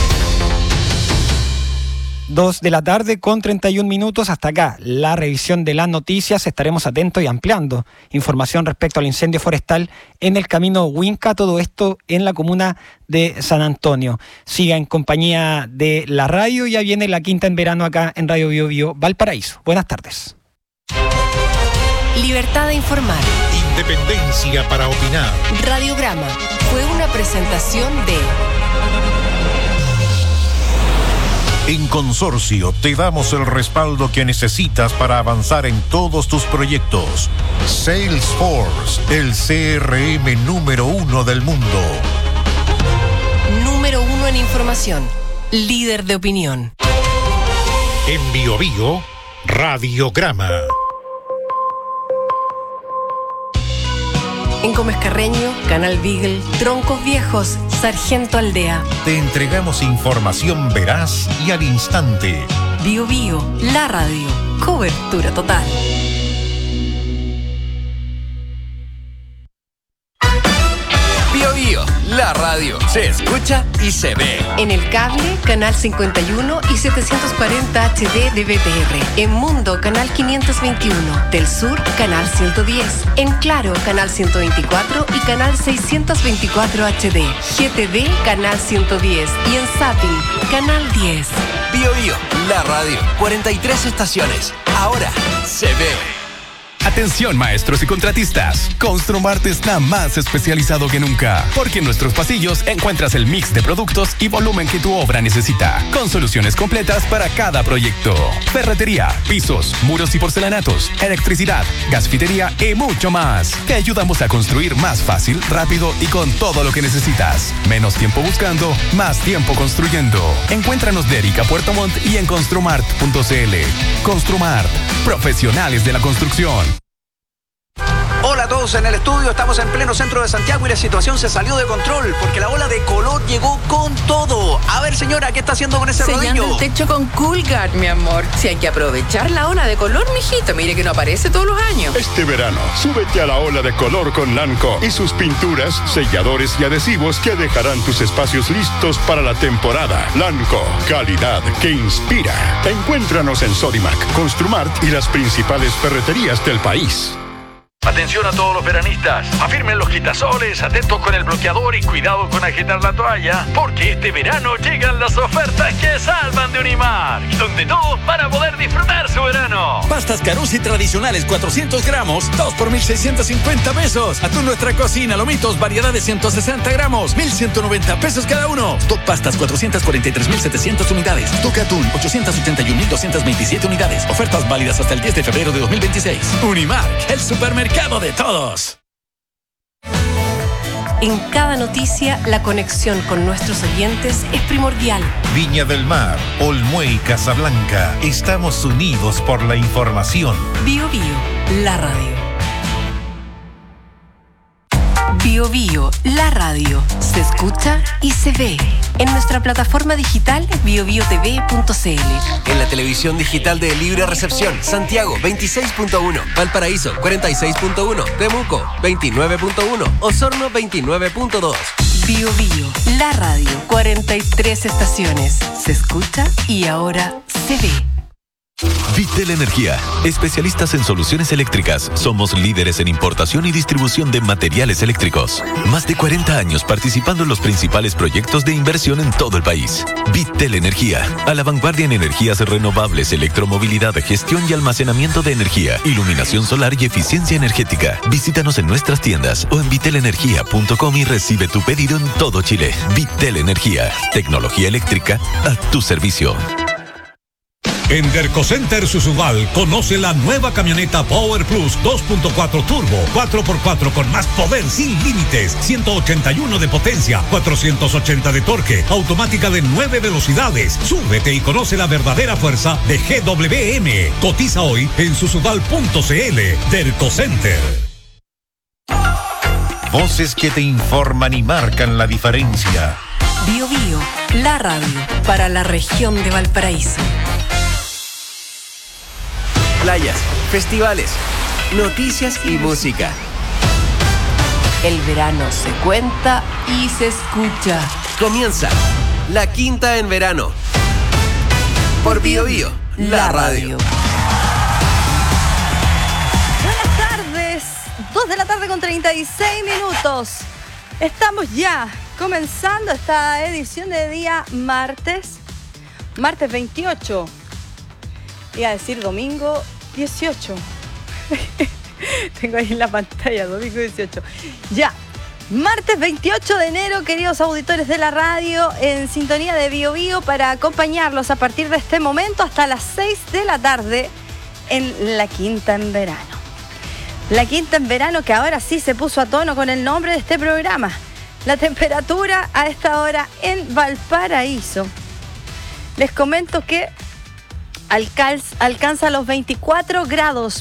Speaker 8: 2:31 p.m. Hasta acá la revisión de las noticias. Estaremos atentos y ampliando información respecto al incendio forestal en el camino Huinca, todo esto en la comuna de San Antonio. Siga en compañía de la radio, ya viene la quinta en verano acá en Radio Bio Bio Valparaíso. Buenas tardes.
Speaker 5: Libertad de informar.
Speaker 4: Independencia para opinar.
Speaker 5: Radiograma fue una presentación de...
Speaker 4: En Consorcio te damos el respaldo que necesitas para avanzar en todos tus proyectos. Salesforce, el CRM número 1 del mundo.
Speaker 5: Número 1 en información. Líder de opinión.
Speaker 4: En Bio Bio, Radiograma.
Speaker 5: En Gómez Carreño, Canal Beagle, Troncos Viejos, Sargento Aldea.
Speaker 4: Te entregamos información veraz y al instante.
Speaker 5: Bio Bio, la radio. Cobertura total.
Speaker 6: Bio Bio, la radio. Se escucha y se ve.
Speaker 5: En el cable, Canal 51 y 740 HD de BTR. En Mundo, Canal 521. Del Sur, Canal 110. En Claro, Canal 124 y Canal 624 HD. GTV, Canal 110. Y en Zapping, Canal 10.
Speaker 6: Bio Bio, la radio. 43 estaciones. Ahora se ve.
Speaker 9: Atención maestros y contratistas, Construmart está más especializado que nunca, porque en nuestros pasillos encuentras el mix de productos y volumen que tu obra necesita, con soluciones completas para cada proyecto. Ferretería, pisos, muros y porcelanatos, electricidad, gasfitería y mucho más. Te ayudamos a construir más fácil, rápido y con todo lo que necesitas. Menos tiempo buscando, más tiempo construyendo. Encuéntranos de Erika Puerto Montt y en construmart.cl. Construmart, profesionales de la construcción.
Speaker 10: Hola a todos en el estudio, estamos en pleno centro de Santiago y la situación se salió de control porque la ola de calor llegó con todo. A ver señora, ¿qué está haciendo con ese rodillo?
Speaker 11: Sellando el techo con Coolguard, mi amor. Si hay que aprovechar la ola de color, mijito, mire que no aparece todos los años.
Speaker 12: Este verano, súbete a la ola de color con Lanco y sus pinturas, selladores y adhesivos que dejarán tus espacios listos para la temporada. Lanco, calidad que inspira. Encuéntranos en Sodimac, Construmart y las principales ferreterías del país.
Speaker 2: Atención a todos los veranistas. Afirmen los quitasoles, atentos con el bloqueador y cuidado con agitar la toalla, porque este verano llegan las ofertas que salvan de Unimark, donde todos van a poder disfrutar su verano.
Speaker 13: Pastas Carusi tradicionales 400 gramos, 2 por 1,650 pesos. Atún Nuestra Cocina, lomitos, variedad de 160 gramos, 1,190 pesos cada uno. Stock pastas 443,700 unidades. Stock atún 881,227 unidades. Ofertas válidas hasta el 10 de febrero de 2026. Unimark, el supermercado de todos.
Speaker 5: En cada noticia, la conexión con nuestros oyentes es primordial.
Speaker 4: Viña del Mar, Olmué y Casablanca. Estamos unidos por la información.
Speaker 5: Bio Bio, la radio. Bio Bio, la radio. Se escucha y se ve. En nuestra plataforma digital biobiotv.cl.
Speaker 6: En la televisión digital de Libre Recepción, Santiago 26.1, Valparaíso 46.1, Temuco 29.1, Osorno 29.2.
Speaker 5: Bio Bio, la radio. 43 estaciones. Se escucha y ahora se ve.
Speaker 3: Vitel Energía, especialistas en soluciones eléctricas. Somos líderes en importación y distribución de materiales eléctricos. Más de 40 años participando en los principales proyectos de inversión en todo el país. Vitel Energía, a la vanguardia en energías renovables, electromovilidad, gestión y almacenamiento de energía, iluminación solar y eficiencia energética. Visítanos en nuestras tiendas o en vitelenergia.com y recibe tu pedido en todo Chile. Vitel Energía, tecnología eléctrica a tu servicio.
Speaker 7: En Dercocenter Susubal, conoce la nueva camioneta Power Plus 2.4 Turbo, 4x4 con más poder sin límites, 181 de potencia, 480 de torque, automática de 9 velocidades. Súbete y conoce la verdadera fuerza de GWM. Cotiza hoy en susubal.cl. Dercocenter.
Speaker 4: Voces que te informan y marcan la diferencia.
Speaker 5: Bio Bio, la radio para la región de Valparaíso.
Speaker 6: Playas, festivales, noticias y música.
Speaker 5: El verano se cuenta y se escucha.
Speaker 6: Comienza La Quinta en Verano. Por Bio Bio, la radio.
Speaker 14: Buenas tardes, 2 de la tarde con 36 minutos. Estamos ya comenzando esta edición de día martes 28. Iba a decir domingo 18. Tengo ahí en la pantalla, domingo 18. Ya, martes 28 de enero, queridos auditores de la radio, en sintonía de Bio Bio para acompañarlos a partir de este momento hasta las 6 de la tarde en La Quinta en Verano. La Quinta en Verano, que ahora sí se puso a tono con el nombre de este programa. La temperatura a esta hora en Valparaíso. Les comento que alcanza los 24 grados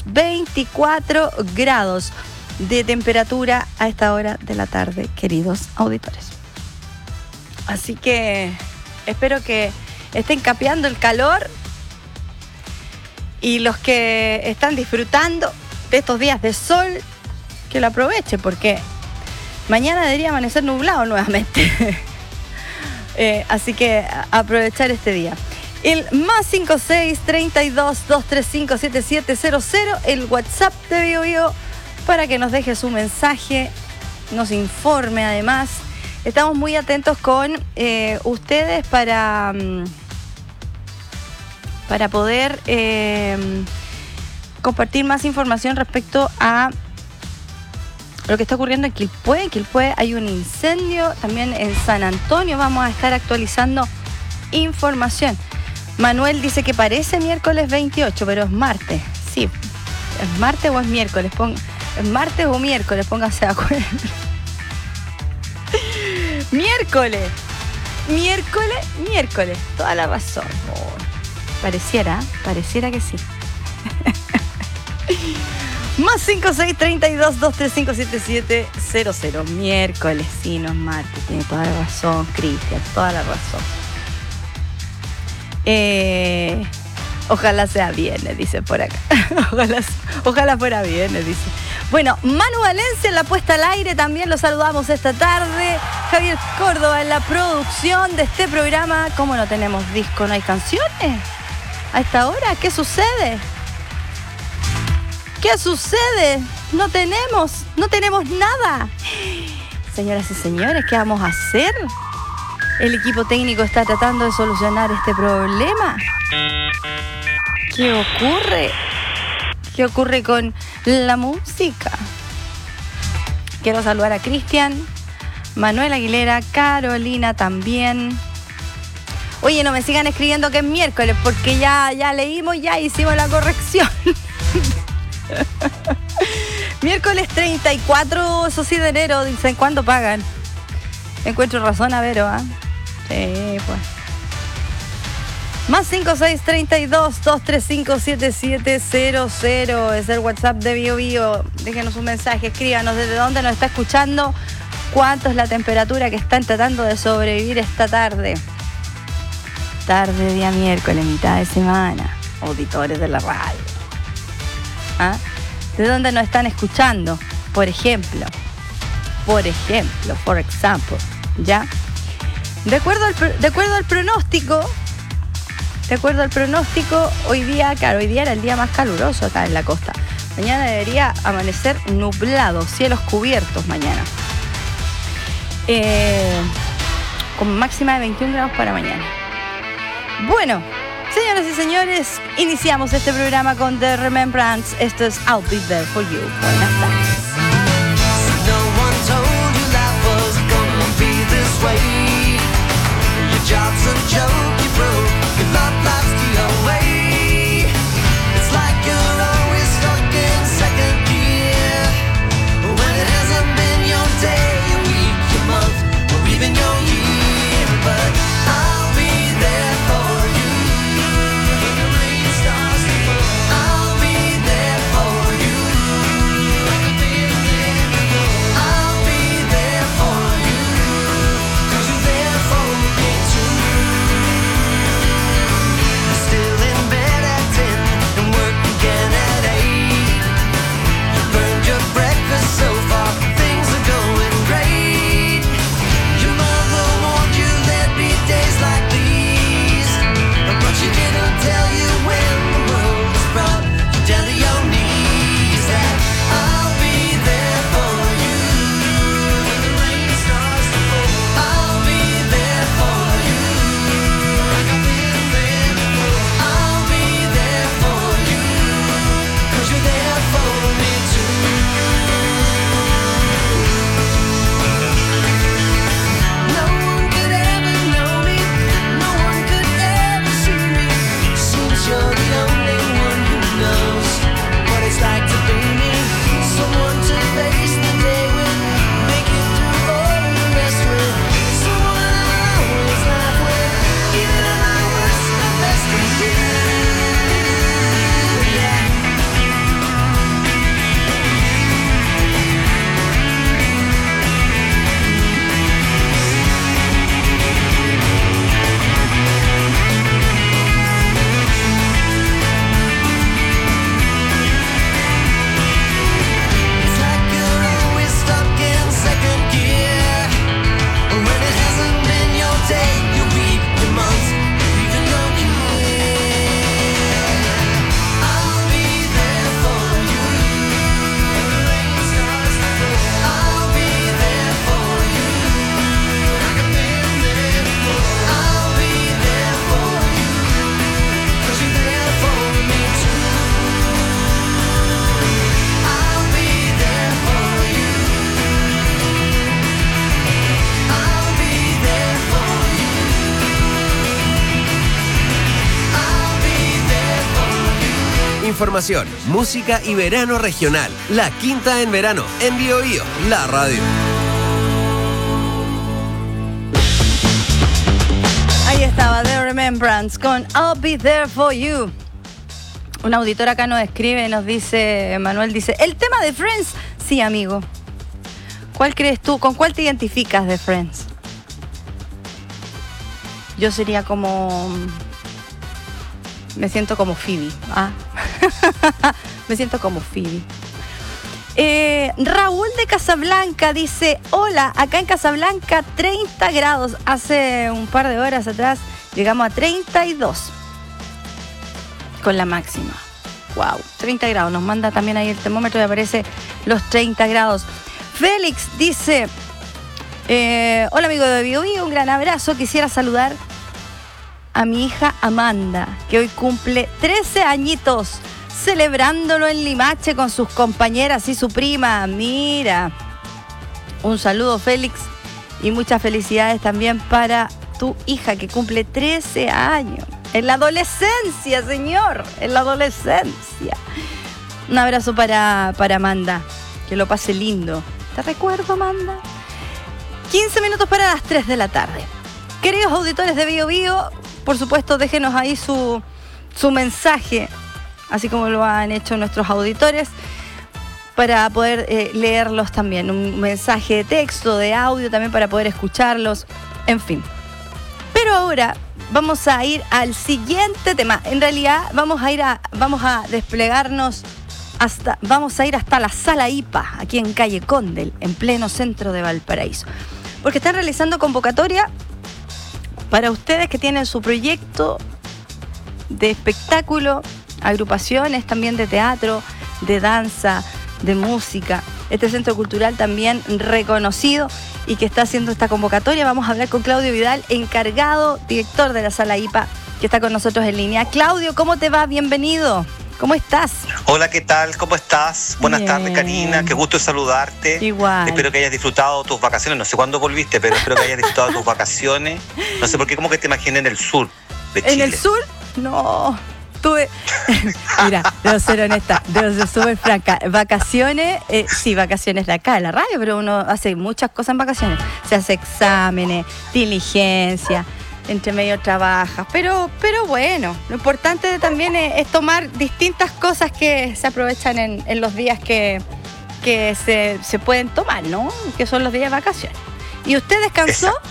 Speaker 14: de temperatura a esta hora de la tarde, queridos auditores. Así que espero que estén capeando el calor y los que están disfrutando de estos días de sol, que lo aprovechen, porque mañana debería amanecer nublado nuevamente. Así que aprovechar este día. El +56 32 235 7700, el WhatsApp de Bio Bio, para que nos deje su mensaje, nos informe además. Estamos muy atentos con ustedes para poder compartir más información respecto a lo que está ocurriendo en Quilpué. En Quilpué hay un incendio, también en San Antonio vamos a estar actualizando información. Manuel dice que parece miércoles 28, pero es martes. Sí, ¿es martes o es miércoles? ¿Es martes o miércoles? Pónganse de acuerdo. Miércoles. Toda la razón. Oh, pareciera que sí. +56 32 235 7700. Miércoles, sí, no es martes. Tiene toda la razón, Cristian, toda la razón. Ojalá sea viernes, dice por acá. Ojalá fuera viernes, dice. Bueno, Manu Valencia en la puesta al aire, también lo saludamos esta tarde. Javier Córdoba en la producción de este programa. ¿Cómo no tenemos disco, no hay canciones? ¿A esta hora? ¿Qué sucede? ¿Qué sucede? No tenemos nada. Señoras y señores, ¿qué vamos a hacer? El equipo técnico está tratando de solucionar este problema. ¿Qué ocurre? ¿Qué ocurre con la música? Quiero saludar a Cristian, Manuel Aguilera, Carolina también. Oye, no me sigan escribiendo que es miércoles, porque ya leímos, ya hicimos la corrección. Miércoles 34, eso sí, de enero. Dicen, ¿cuándo pagan? Encuentro razón, a ver, ¿ah? Sí, pues. Más 5632-235-7700 es el WhatsApp de Bio Bio. Déjenos un mensaje, escríbanos desde dónde nos está escuchando, cuánto es la temperatura que están tratando de sobrevivir esta tarde. Tarde, día miércoles, mitad de semana. Auditores de la radio. ¿Ah? ¿De dónde nos están escuchando? Por ejemplo, for example, ¿ya? De acuerdo al pronóstico, hoy día era el día más caluroso acá en la costa. Mañana debería amanecer nublado, cielos cubiertos mañana. Con máxima de 21 grados para mañana. Bueno, señoras y señores, iniciamos este programa con The Remembrance. Esto es I'll Be There For You. Buenas tardes.
Speaker 15: Job's a joke, you broke, your love life's the away. It's like you're always stuck in second gear, when it hasn't been your day, your week, your month, or even your year. But I'll be there for you when the rain starts to fall. I'll be there for you. I'll be there for you, 'cause you're there for me too. Still in bed at 10 and work again at 8. You burned your breakfast so far, things are going great. Your mother warned you there'd be days like these, but she didn't tell you when the world was brought you down to your knees. That I'll be there for you when the rain starts to fall. I'll be there for you like I've been there before. I'll be there for you 'cause you're there for me too. No one could ever know me, no one could ever see me. Seems you're the only one who knows what it's like to be me. Someone to face the day with, make it through all the rest with. Someone I always laugh with, even at my worst, the best with you. Yeah. It's like you're always stuck in second gear, when it hasn't been your day, your week, your month, even your year. I'll be there for you when the rain starts to fall. I'll be there for you like I've been there before. I'll be there for you 'cause you're there for me too. I'll be there for you. I'll be there for you. I'll be there for you.
Speaker 6: Información, música y verano regional. La Quinta en Verano, en Bio Bio, la radio.
Speaker 14: Ahí estaba The Remembrance con I'll Be There For You. Un auditor acá nos escribe, nos dice, Manuel dice, el tema de Friends. Sí, amigo. ¿Cuál crees tú? ¿Con cuál te identificas de Friends? Yo sería como... Me siento como Phoebe. ¿Ah? Me siento como Phoebe. Raúl de Casablanca dice, hola, acá en Casablanca 30 grados. Hace un par de horas atrás llegamos a 32 con la máxima. Wow, 30 grados. Nos manda también ahí el termómetro y aparece los 30 grados. Félix dice, hola amigo de Bio Bio, un gran abrazo. Quisiera saludar a mi hija Amanda, que hoy cumple 13 añitos, celebrándolo en Limache con sus compañeras y su prima. Mira, un saludo, Félix, y muchas felicidades también para tu hija que cumple 13 años. En la adolescencia, señor, en la adolescencia. Un abrazo para Amanda, que lo pase lindo. Te recuerdo, Amanda. 15 minutos para las 3 de la tarde. Queridos auditores de Bio Bio, por supuesto, déjenos ahí su mensaje, así como lo han hecho nuestros auditores, para poder leerlos también. Un mensaje de texto, de audio también para poder escucharlos, en fin. Pero ahora vamos a ir al siguiente tema. En realidad vamos a desplegarnos vamos a ir hasta la Sala IPA, aquí en calle Condel, en pleno centro de Valparaíso. Porque están realizando convocatoria para ustedes que tienen su proyecto de espectáculo, agrupaciones también de teatro, de danza, de música. Este centro cultural también reconocido y que está haciendo esta convocatoria. Vamos a hablar con Claudio Vidal, encargado, director de la Sala IPA, que está con nosotros en línea. Claudio, ¿cómo te va? Bienvenido. ¿Cómo estás?
Speaker 17: Hola, ¿qué tal? ¿Cómo estás? Buenas tardes, Karina. Qué gusto saludarte.
Speaker 14: Igual.
Speaker 17: Espero que hayas disfrutado tus vacaciones. No sé cuándo volviste, pero espero que hayas disfrutado tus vacaciones. No sé por qué, como que te imaginé en el sur de Chile.
Speaker 14: ¿En el sur? No. Mira, debo ser honesta, debo ser súper franca. Vacaciones, sí, vacaciones de acá, de la radio, pero uno hace muchas cosas en vacaciones. Se hace exámenes, diligencia, entre medio trabajas. Pero bueno, lo importante también es tomar distintas cosas que se aprovechan en los días que se pueden tomar, ¿no? Que son los días de vacaciones. ¿Y usted descansó?
Speaker 17: Exacto.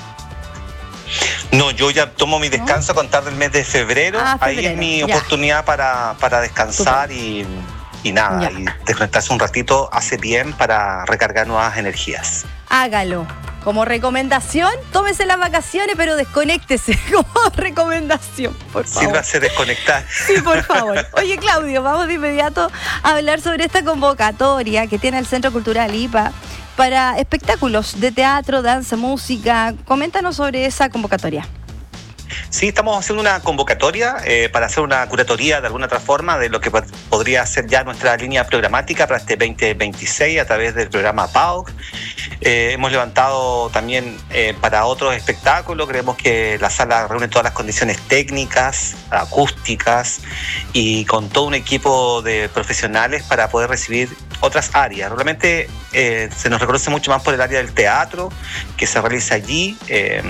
Speaker 17: No, yo ya tomo mi descanso a contar del mes de febrero. Ahí es mi oportunidad para descansar y nada, y desconectarse un ratito hace bien para recargar nuevas energías.
Speaker 14: Hágalo. Como recomendación, tómese las vacaciones, pero desconéctese. Como recomendación, por favor.
Speaker 17: Sírvase desconectar.
Speaker 14: Sí, por favor. Oye, Claudio, vamos de inmediato a hablar sobre esta convocatoria que tiene el Centro Cultural IPA para espectáculos de teatro, danza, música. Coméntanos sobre esa convocatoria.
Speaker 17: Sí, estamos haciendo una convocatoria para hacer una curatoría de alguna otra forma de lo que podría ser ya nuestra línea programática para este 2026 a través del programa PAOK. Hemos levantado también para otros espectáculos. Creemos que la sala reúne todas las condiciones técnicas, acústicas y con todo un equipo de profesionales para poder recibir otras áreas. Realmente se nos reconoce mucho más por el área del teatro que se realiza allí.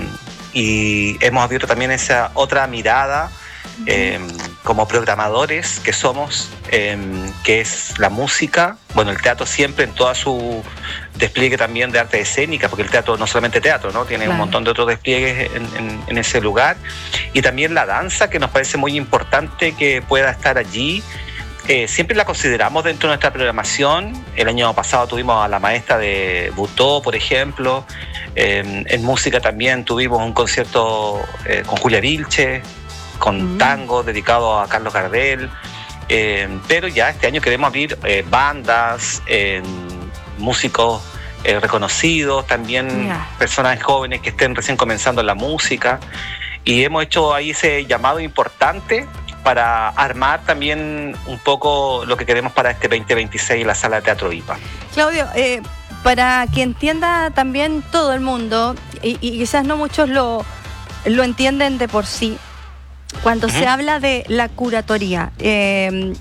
Speaker 17: Y hemos abierto también esa otra mirada como programadores que somos, que es la música, bueno, el teatro siempre en toda su despliegue también de arte escénica, porque el teatro no solamente teatro, ¿no? Tiene un montón de otros despliegues en ese lugar, y también la danza, que nos parece muy importante que pueda estar allí. Siempre la consideramos dentro de nuestra programación. El año pasado tuvimos a la maestra de Butó, por ejemplo. En música también tuvimos un concierto con Julia Vilche, con tango dedicado a Carlos Gardel. Pero ya este año queremos abrir bandas, músicos reconocidos, también personas jóvenes que estén recién comenzando en la música. Y hemos hecho ahí ese llamado importante para armar también un poco lo que queremos para este 2026 la Sala de Teatro IPA.
Speaker 14: Claudio, para que entienda también todo el mundo, y quizás no muchos lo entienden de por sí, cuando se habla de la curatoría, el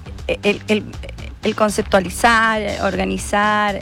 Speaker 14: conceptualizar, organizar.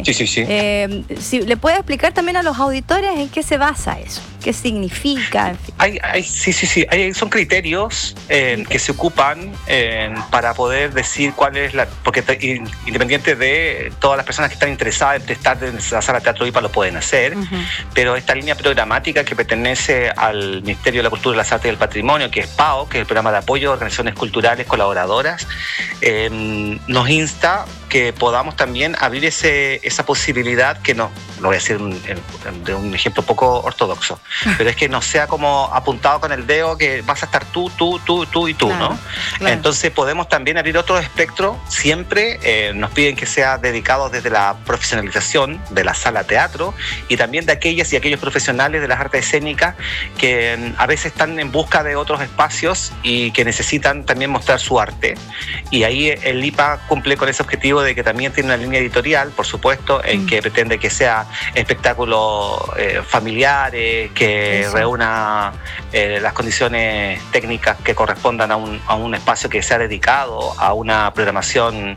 Speaker 14: Si le puede explicar también a los auditores en qué se basa eso, qué significa. En fin.
Speaker 17: Son criterios que se ocupan para poder decir cuál es la. Porque independiente de todas las personas que están interesadas en prestar en la Sala de Teatro IPA lo pueden hacer, pero esta línea programática que pertenece al Ministerio de la Cultura, las Artes y el Patrimonio, que es PAO, que es el Programa de Apoyo a Organizaciones Culturales Colaboradoras, nos insta que podamos también abrir esa posibilidad que no, lo voy a decir de un ejemplo poco ortodoxo, pero es que no sea como apuntado con el dedo que vas a estar tú y tú,
Speaker 14: Claro,
Speaker 17: ¿no?
Speaker 14: claro.
Speaker 17: Entonces podemos también abrir otro espectro, siempre nos piden que sea dedicado desde la profesionalización de la sala teatro y también de aquellas y aquellos profesionales de las artes escénicas que a veces están en busca de otros espacios y que necesitan también mostrar su arte. Y ahí el IPA cumple con ese objetivo de que también tiene una línea editorial, por supuesto, en que pretende que sea espectáculos familiares, que
Speaker 14: Eso.
Speaker 17: reúna las condiciones técnicas que correspondan a un espacio que sea dedicado a una programación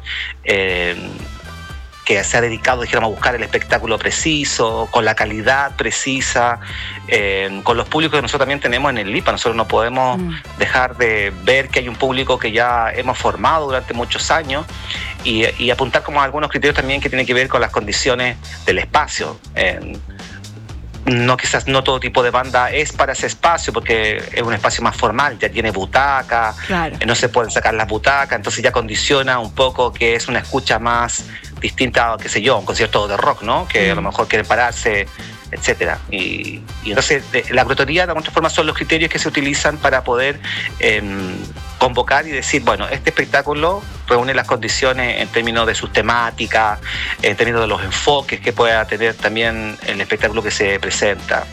Speaker 17: que se ha dedicado, dijéramos, a buscar el espectáculo preciso, con la calidad precisa, con los públicos que nosotros también tenemos en el LIPA. Nosotros no podemos dejar de ver que hay un público que ya hemos formado durante muchos años y apuntar como a algunos criterios también que tienen que ver con las condiciones del espacio. No, quizás no todo tipo de banda es para ese espacio porque es un espacio más formal, ya tiene butaca,
Speaker 14: Claro.
Speaker 17: no se pueden sacar las butacas, entonces ya condiciona un poco que es una escucha más distinta, qué sé yo, un concierto de rock, ¿no? Que a lo mejor quieren pararse, etcétera. Y entonces la curatoría de alguna forma son los criterios que se utilizan para poder convocar y decir, bueno, este espectáculo reúne las condiciones en términos de sus temáticas, en términos de los enfoques que pueda tener también el espectáculo que se presenta.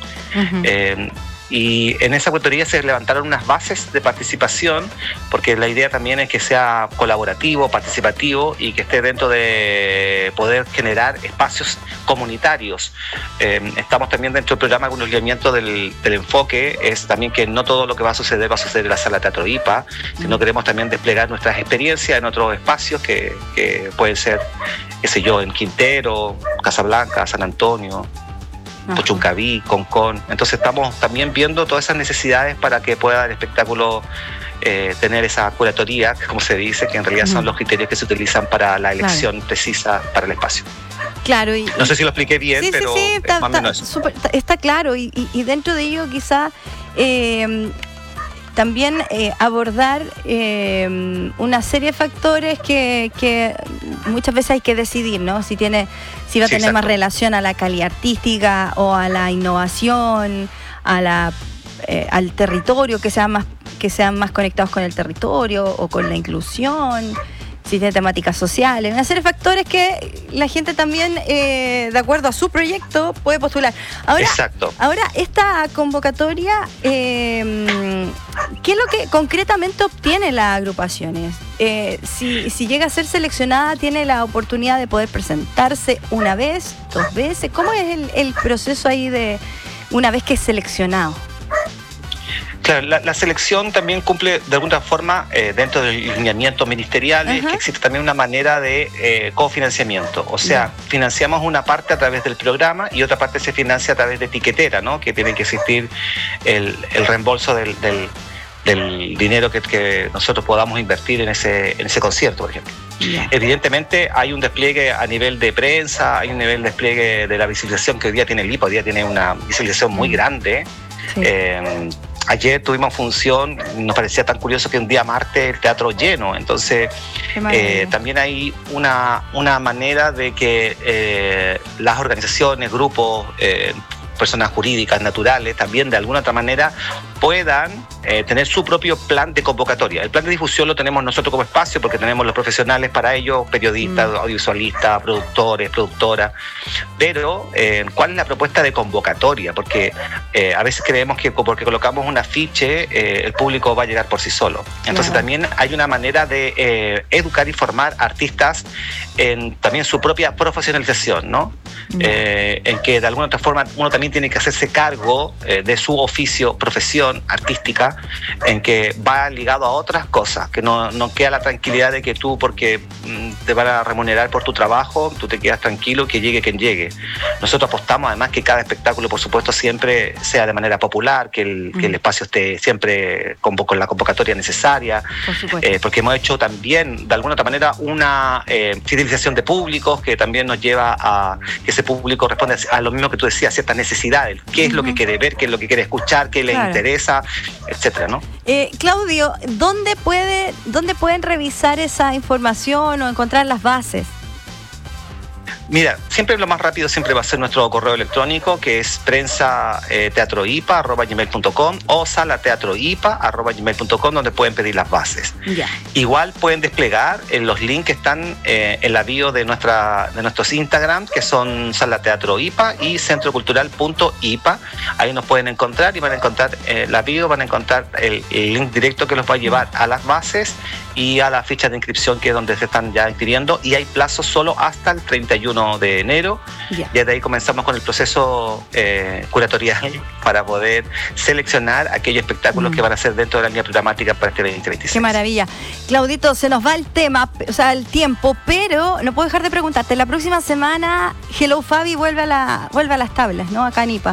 Speaker 17: Y en esa curatoría se levantaron unas bases de participación, porque la idea también es que sea colaborativo, participativo y que esté dentro de poder generar espacios comunitarios. Estamos también dentro del programa con un lineamiento del enfoque, es también que no todo lo que va a suceder en la sala Teatro IPA, sino queremos también desplegar nuestras experiencias en otros espacios que pueden ser, qué sé yo, en Quintero, Casablanca, San Antonio, Pochuncaví, Concón. Entonces estamos también viendo todas esas necesidades para que pueda el espectáculo tener esa curatoría, como se dice, que en realidad son los criterios que se utilizan para la elección precisa para el espacio.
Speaker 14: Claro.
Speaker 17: No sé si lo expliqué bien,
Speaker 14: Sí,
Speaker 17: pero
Speaker 14: sí,
Speaker 17: es más o menos eso.
Speaker 14: está claro. Y dentro de ello quizá también abordar una serie de factores que muchas veces hay que decidir, ¿no? Si va a
Speaker 17: Sí,
Speaker 14: tener más
Speaker 17: exacto.
Speaker 14: relación a la calidad artística o a la innovación, al territorio, que sean más conectados con el territorio o con la inclusión, si tiene temáticas sociales, una serie de factores que la gente también, de acuerdo a su proyecto, puede postular.
Speaker 17: Exacto.
Speaker 14: Ahora, esta convocatoria, ¿qué es lo que concretamente obtiene las agrupaciones? Si llega a ser seleccionada, ¿tiene la oportunidad de poder presentarse una vez, 2 veces? ¿Cómo es el proceso ahí de una vez que es seleccionado?
Speaker 17: Claro, la selección también cumple de alguna forma dentro del lineamiento ministerial, que existe también una manera de cofinanciamiento. O sea, financiamos una parte a través del programa y otra parte se financia a través de etiquetera, ¿no? Que tiene que existir el reembolso del dinero que nosotros podamos invertir en ese concierto, por ejemplo. Evidentemente hay un despliegue a nivel de prensa, hay un nivel de despliegue de la visibilización que hoy día tiene el IPA, hoy día tiene una visibilización muy grande. Ayer tuvimos función, nos parecía tan curioso que un día martes el teatro lleno, entonces también hay una manera de que las organizaciones, grupos, personas jurídicas, naturales, también de alguna otra manera puedan tener su propio plan de convocatoria. El plan de difusión lo tenemos nosotros como espacio porque tenemos los profesionales para ello, periodistas, audiovisualistas, productores, productoras, pero ¿cuál es la propuesta de convocatoria? Porque a veces creemos que porque colocamos un afiche el público va a llegar por sí solo. Entonces también hay una manera de educar y formar artistas en también su propia profesionalización, ¿no? En que de alguna otra forma uno también tiene que hacerse cargo de su oficio, profesión artística, en que va ligado a otras cosas, que no queda la tranquilidad de que tú, porque te van a remunerar por tu trabajo, tú te quedas tranquilo, que llegue quien llegue. Nosotros apostamos además que cada espectáculo, por supuesto, siempre sea de manera popular, que el espacio esté siempre con la convocatoria necesaria, porque hemos hecho también, de alguna otra manera, una fidelización de públicos que también nos lleva a que ese público responda a lo mismo que tú decías, ciertas necesidades, qué es lo que quiere ver, qué es lo que quiere escuchar, qué le interesa, etcétera, ¿no?
Speaker 14: Claudio, ¿dónde pueden revisar esa información o encontrar las bases?
Speaker 17: Mira, siempre lo más rápido siempre va a ser nuestro correo electrónico, que es prensateatroipa@gmail.com o salateatroipa@gmail.com, donde pueden pedir las bases.
Speaker 14: Ya.
Speaker 17: Igual pueden desplegar los links que están en la bio de nuestros Instagram, que son salateatroipa y centrocultural.ipa. Ahí nos pueden encontrar y van a encontrar la bio, van a encontrar el link directo que los va a llevar a las bases y a la ficha de inscripción, que es donde se están ya inscribiendo, y hay plazos solo hasta el 31 de enero.
Speaker 14: Ya.
Speaker 17: Desde ahí comenzamos con el proceso curatorial para poder seleccionar aquellos espectáculos que van a ser dentro de la línea programática para este 2026.
Speaker 14: Qué maravilla. Claudito, se nos va el tema, o sea, el tiempo, pero no puedo dejar de preguntarte, la próxima semana Hello Fabi vuelve a las tablas, ¿no? Acá en IPA.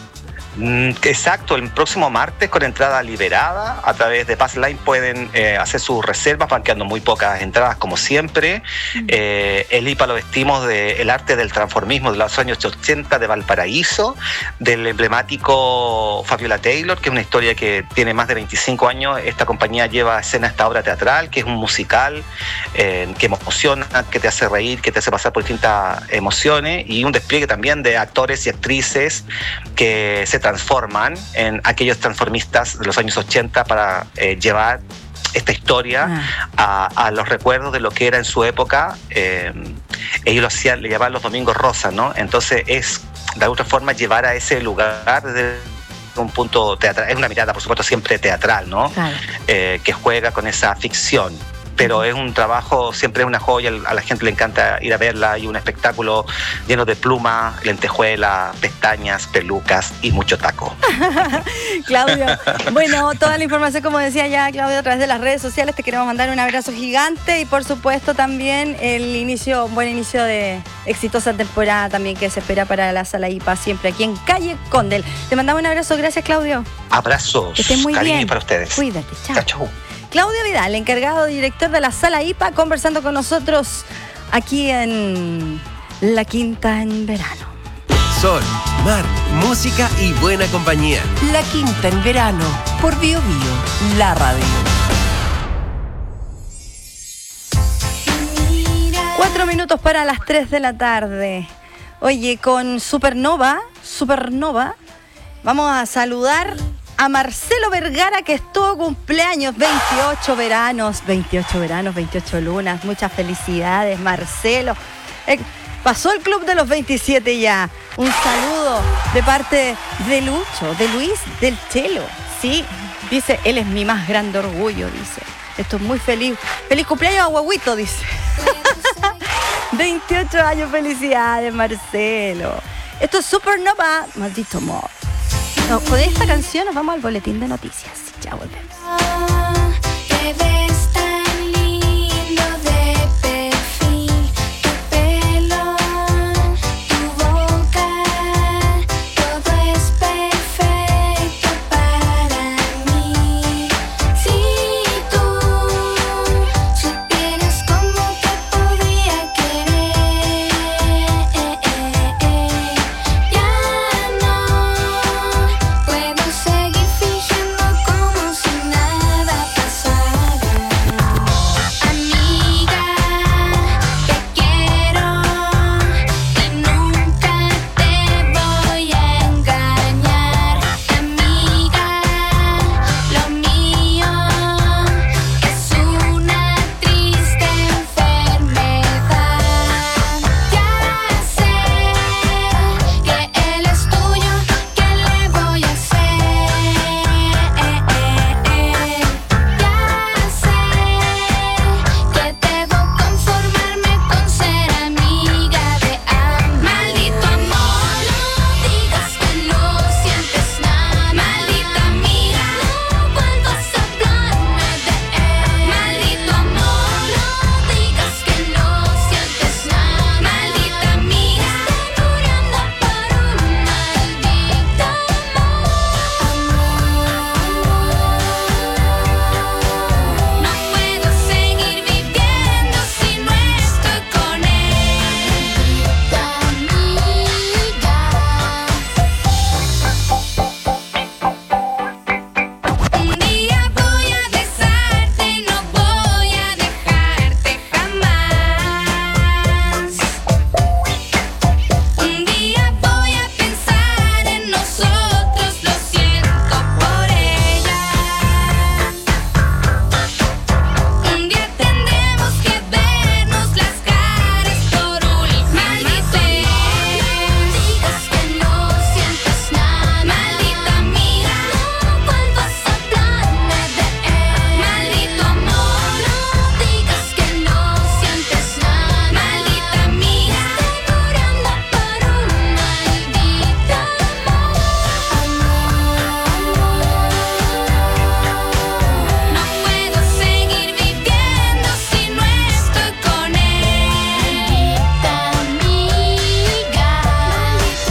Speaker 17: Exacto, el próximo martes con entrada liberada a través de Passline pueden hacer sus reservas, van quedando muy pocas entradas como siempre. El IPA lo vestimos del arte del transformismo de los años 80 de Valparaíso, del emblemático Fabiola Taylor, que es una historia que tiene más de 25 años. Esta compañía lleva a escena esta obra teatral, que es un musical que emociona, que te hace reír, que te hace pasar por distintas emociones, y un despliegue también de actores y actrices que se transforman en aquellos transformistas de los años 80 para llevar esta historia a los recuerdos de lo que era en su época. Ellos lo hacían, le llamaban los domingos rosas, ¿no? Entonces es de alguna forma llevar a ese lugar desde un punto teatral. Es una mirada, por supuesto, siempre teatral, ¿no? Claro. Que juega con esa ficción. Pero es un trabajo, siempre es una joya, a la gente le encanta ir a verla. Hay un espectáculo lleno de plumas, lentejuelas, pestañas, pelucas y mucho taco.
Speaker 14: Claudio, bueno, toda la información, como decía ya Claudio, a través de las redes sociales. Te queremos mandar un abrazo gigante y por supuesto también un buen inicio de exitosa temporada también que se espera para la Sala IPA, siempre aquí en Calle Condel. Te mandamos un abrazo, gracias Claudio.
Speaker 17: Abrazos,
Speaker 14: que estén muy
Speaker 17: cariño
Speaker 14: bien.
Speaker 17: Para ustedes.
Speaker 14: Cuídate, chao.
Speaker 17: Chao.
Speaker 14: Claudio Vidal, encargado director de la Sala IPA, conversando con nosotros aquí en La Quinta en Verano.
Speaker 6: Sol, mar, música y buena compañía.
Speaker 5: La Quinta en Verano, por Bio Bio, la radio.
Speaker 14: 4 minutos para las 3 de la tarde. Oye, con Supernova, vamos a saludar a Marcelo Vergara, que estuvo cumpleaños, 28 veranos, 28 lunas. Muchas felicidades, Marcelo. Pasó el club de los 27 ya. Un saludo de parte de Lucho, de Luis, del Chelo. Sí, dice, él es mi más grande orgullo, dice. Estoy muy feliz. Feliz cumpleaños a Guaguito, dice. 28 años, felicidades, Marcelo. Esto es Supernova, maldito amor. Con esta canción nos vamos al boletín de noticias. Ya volvemos.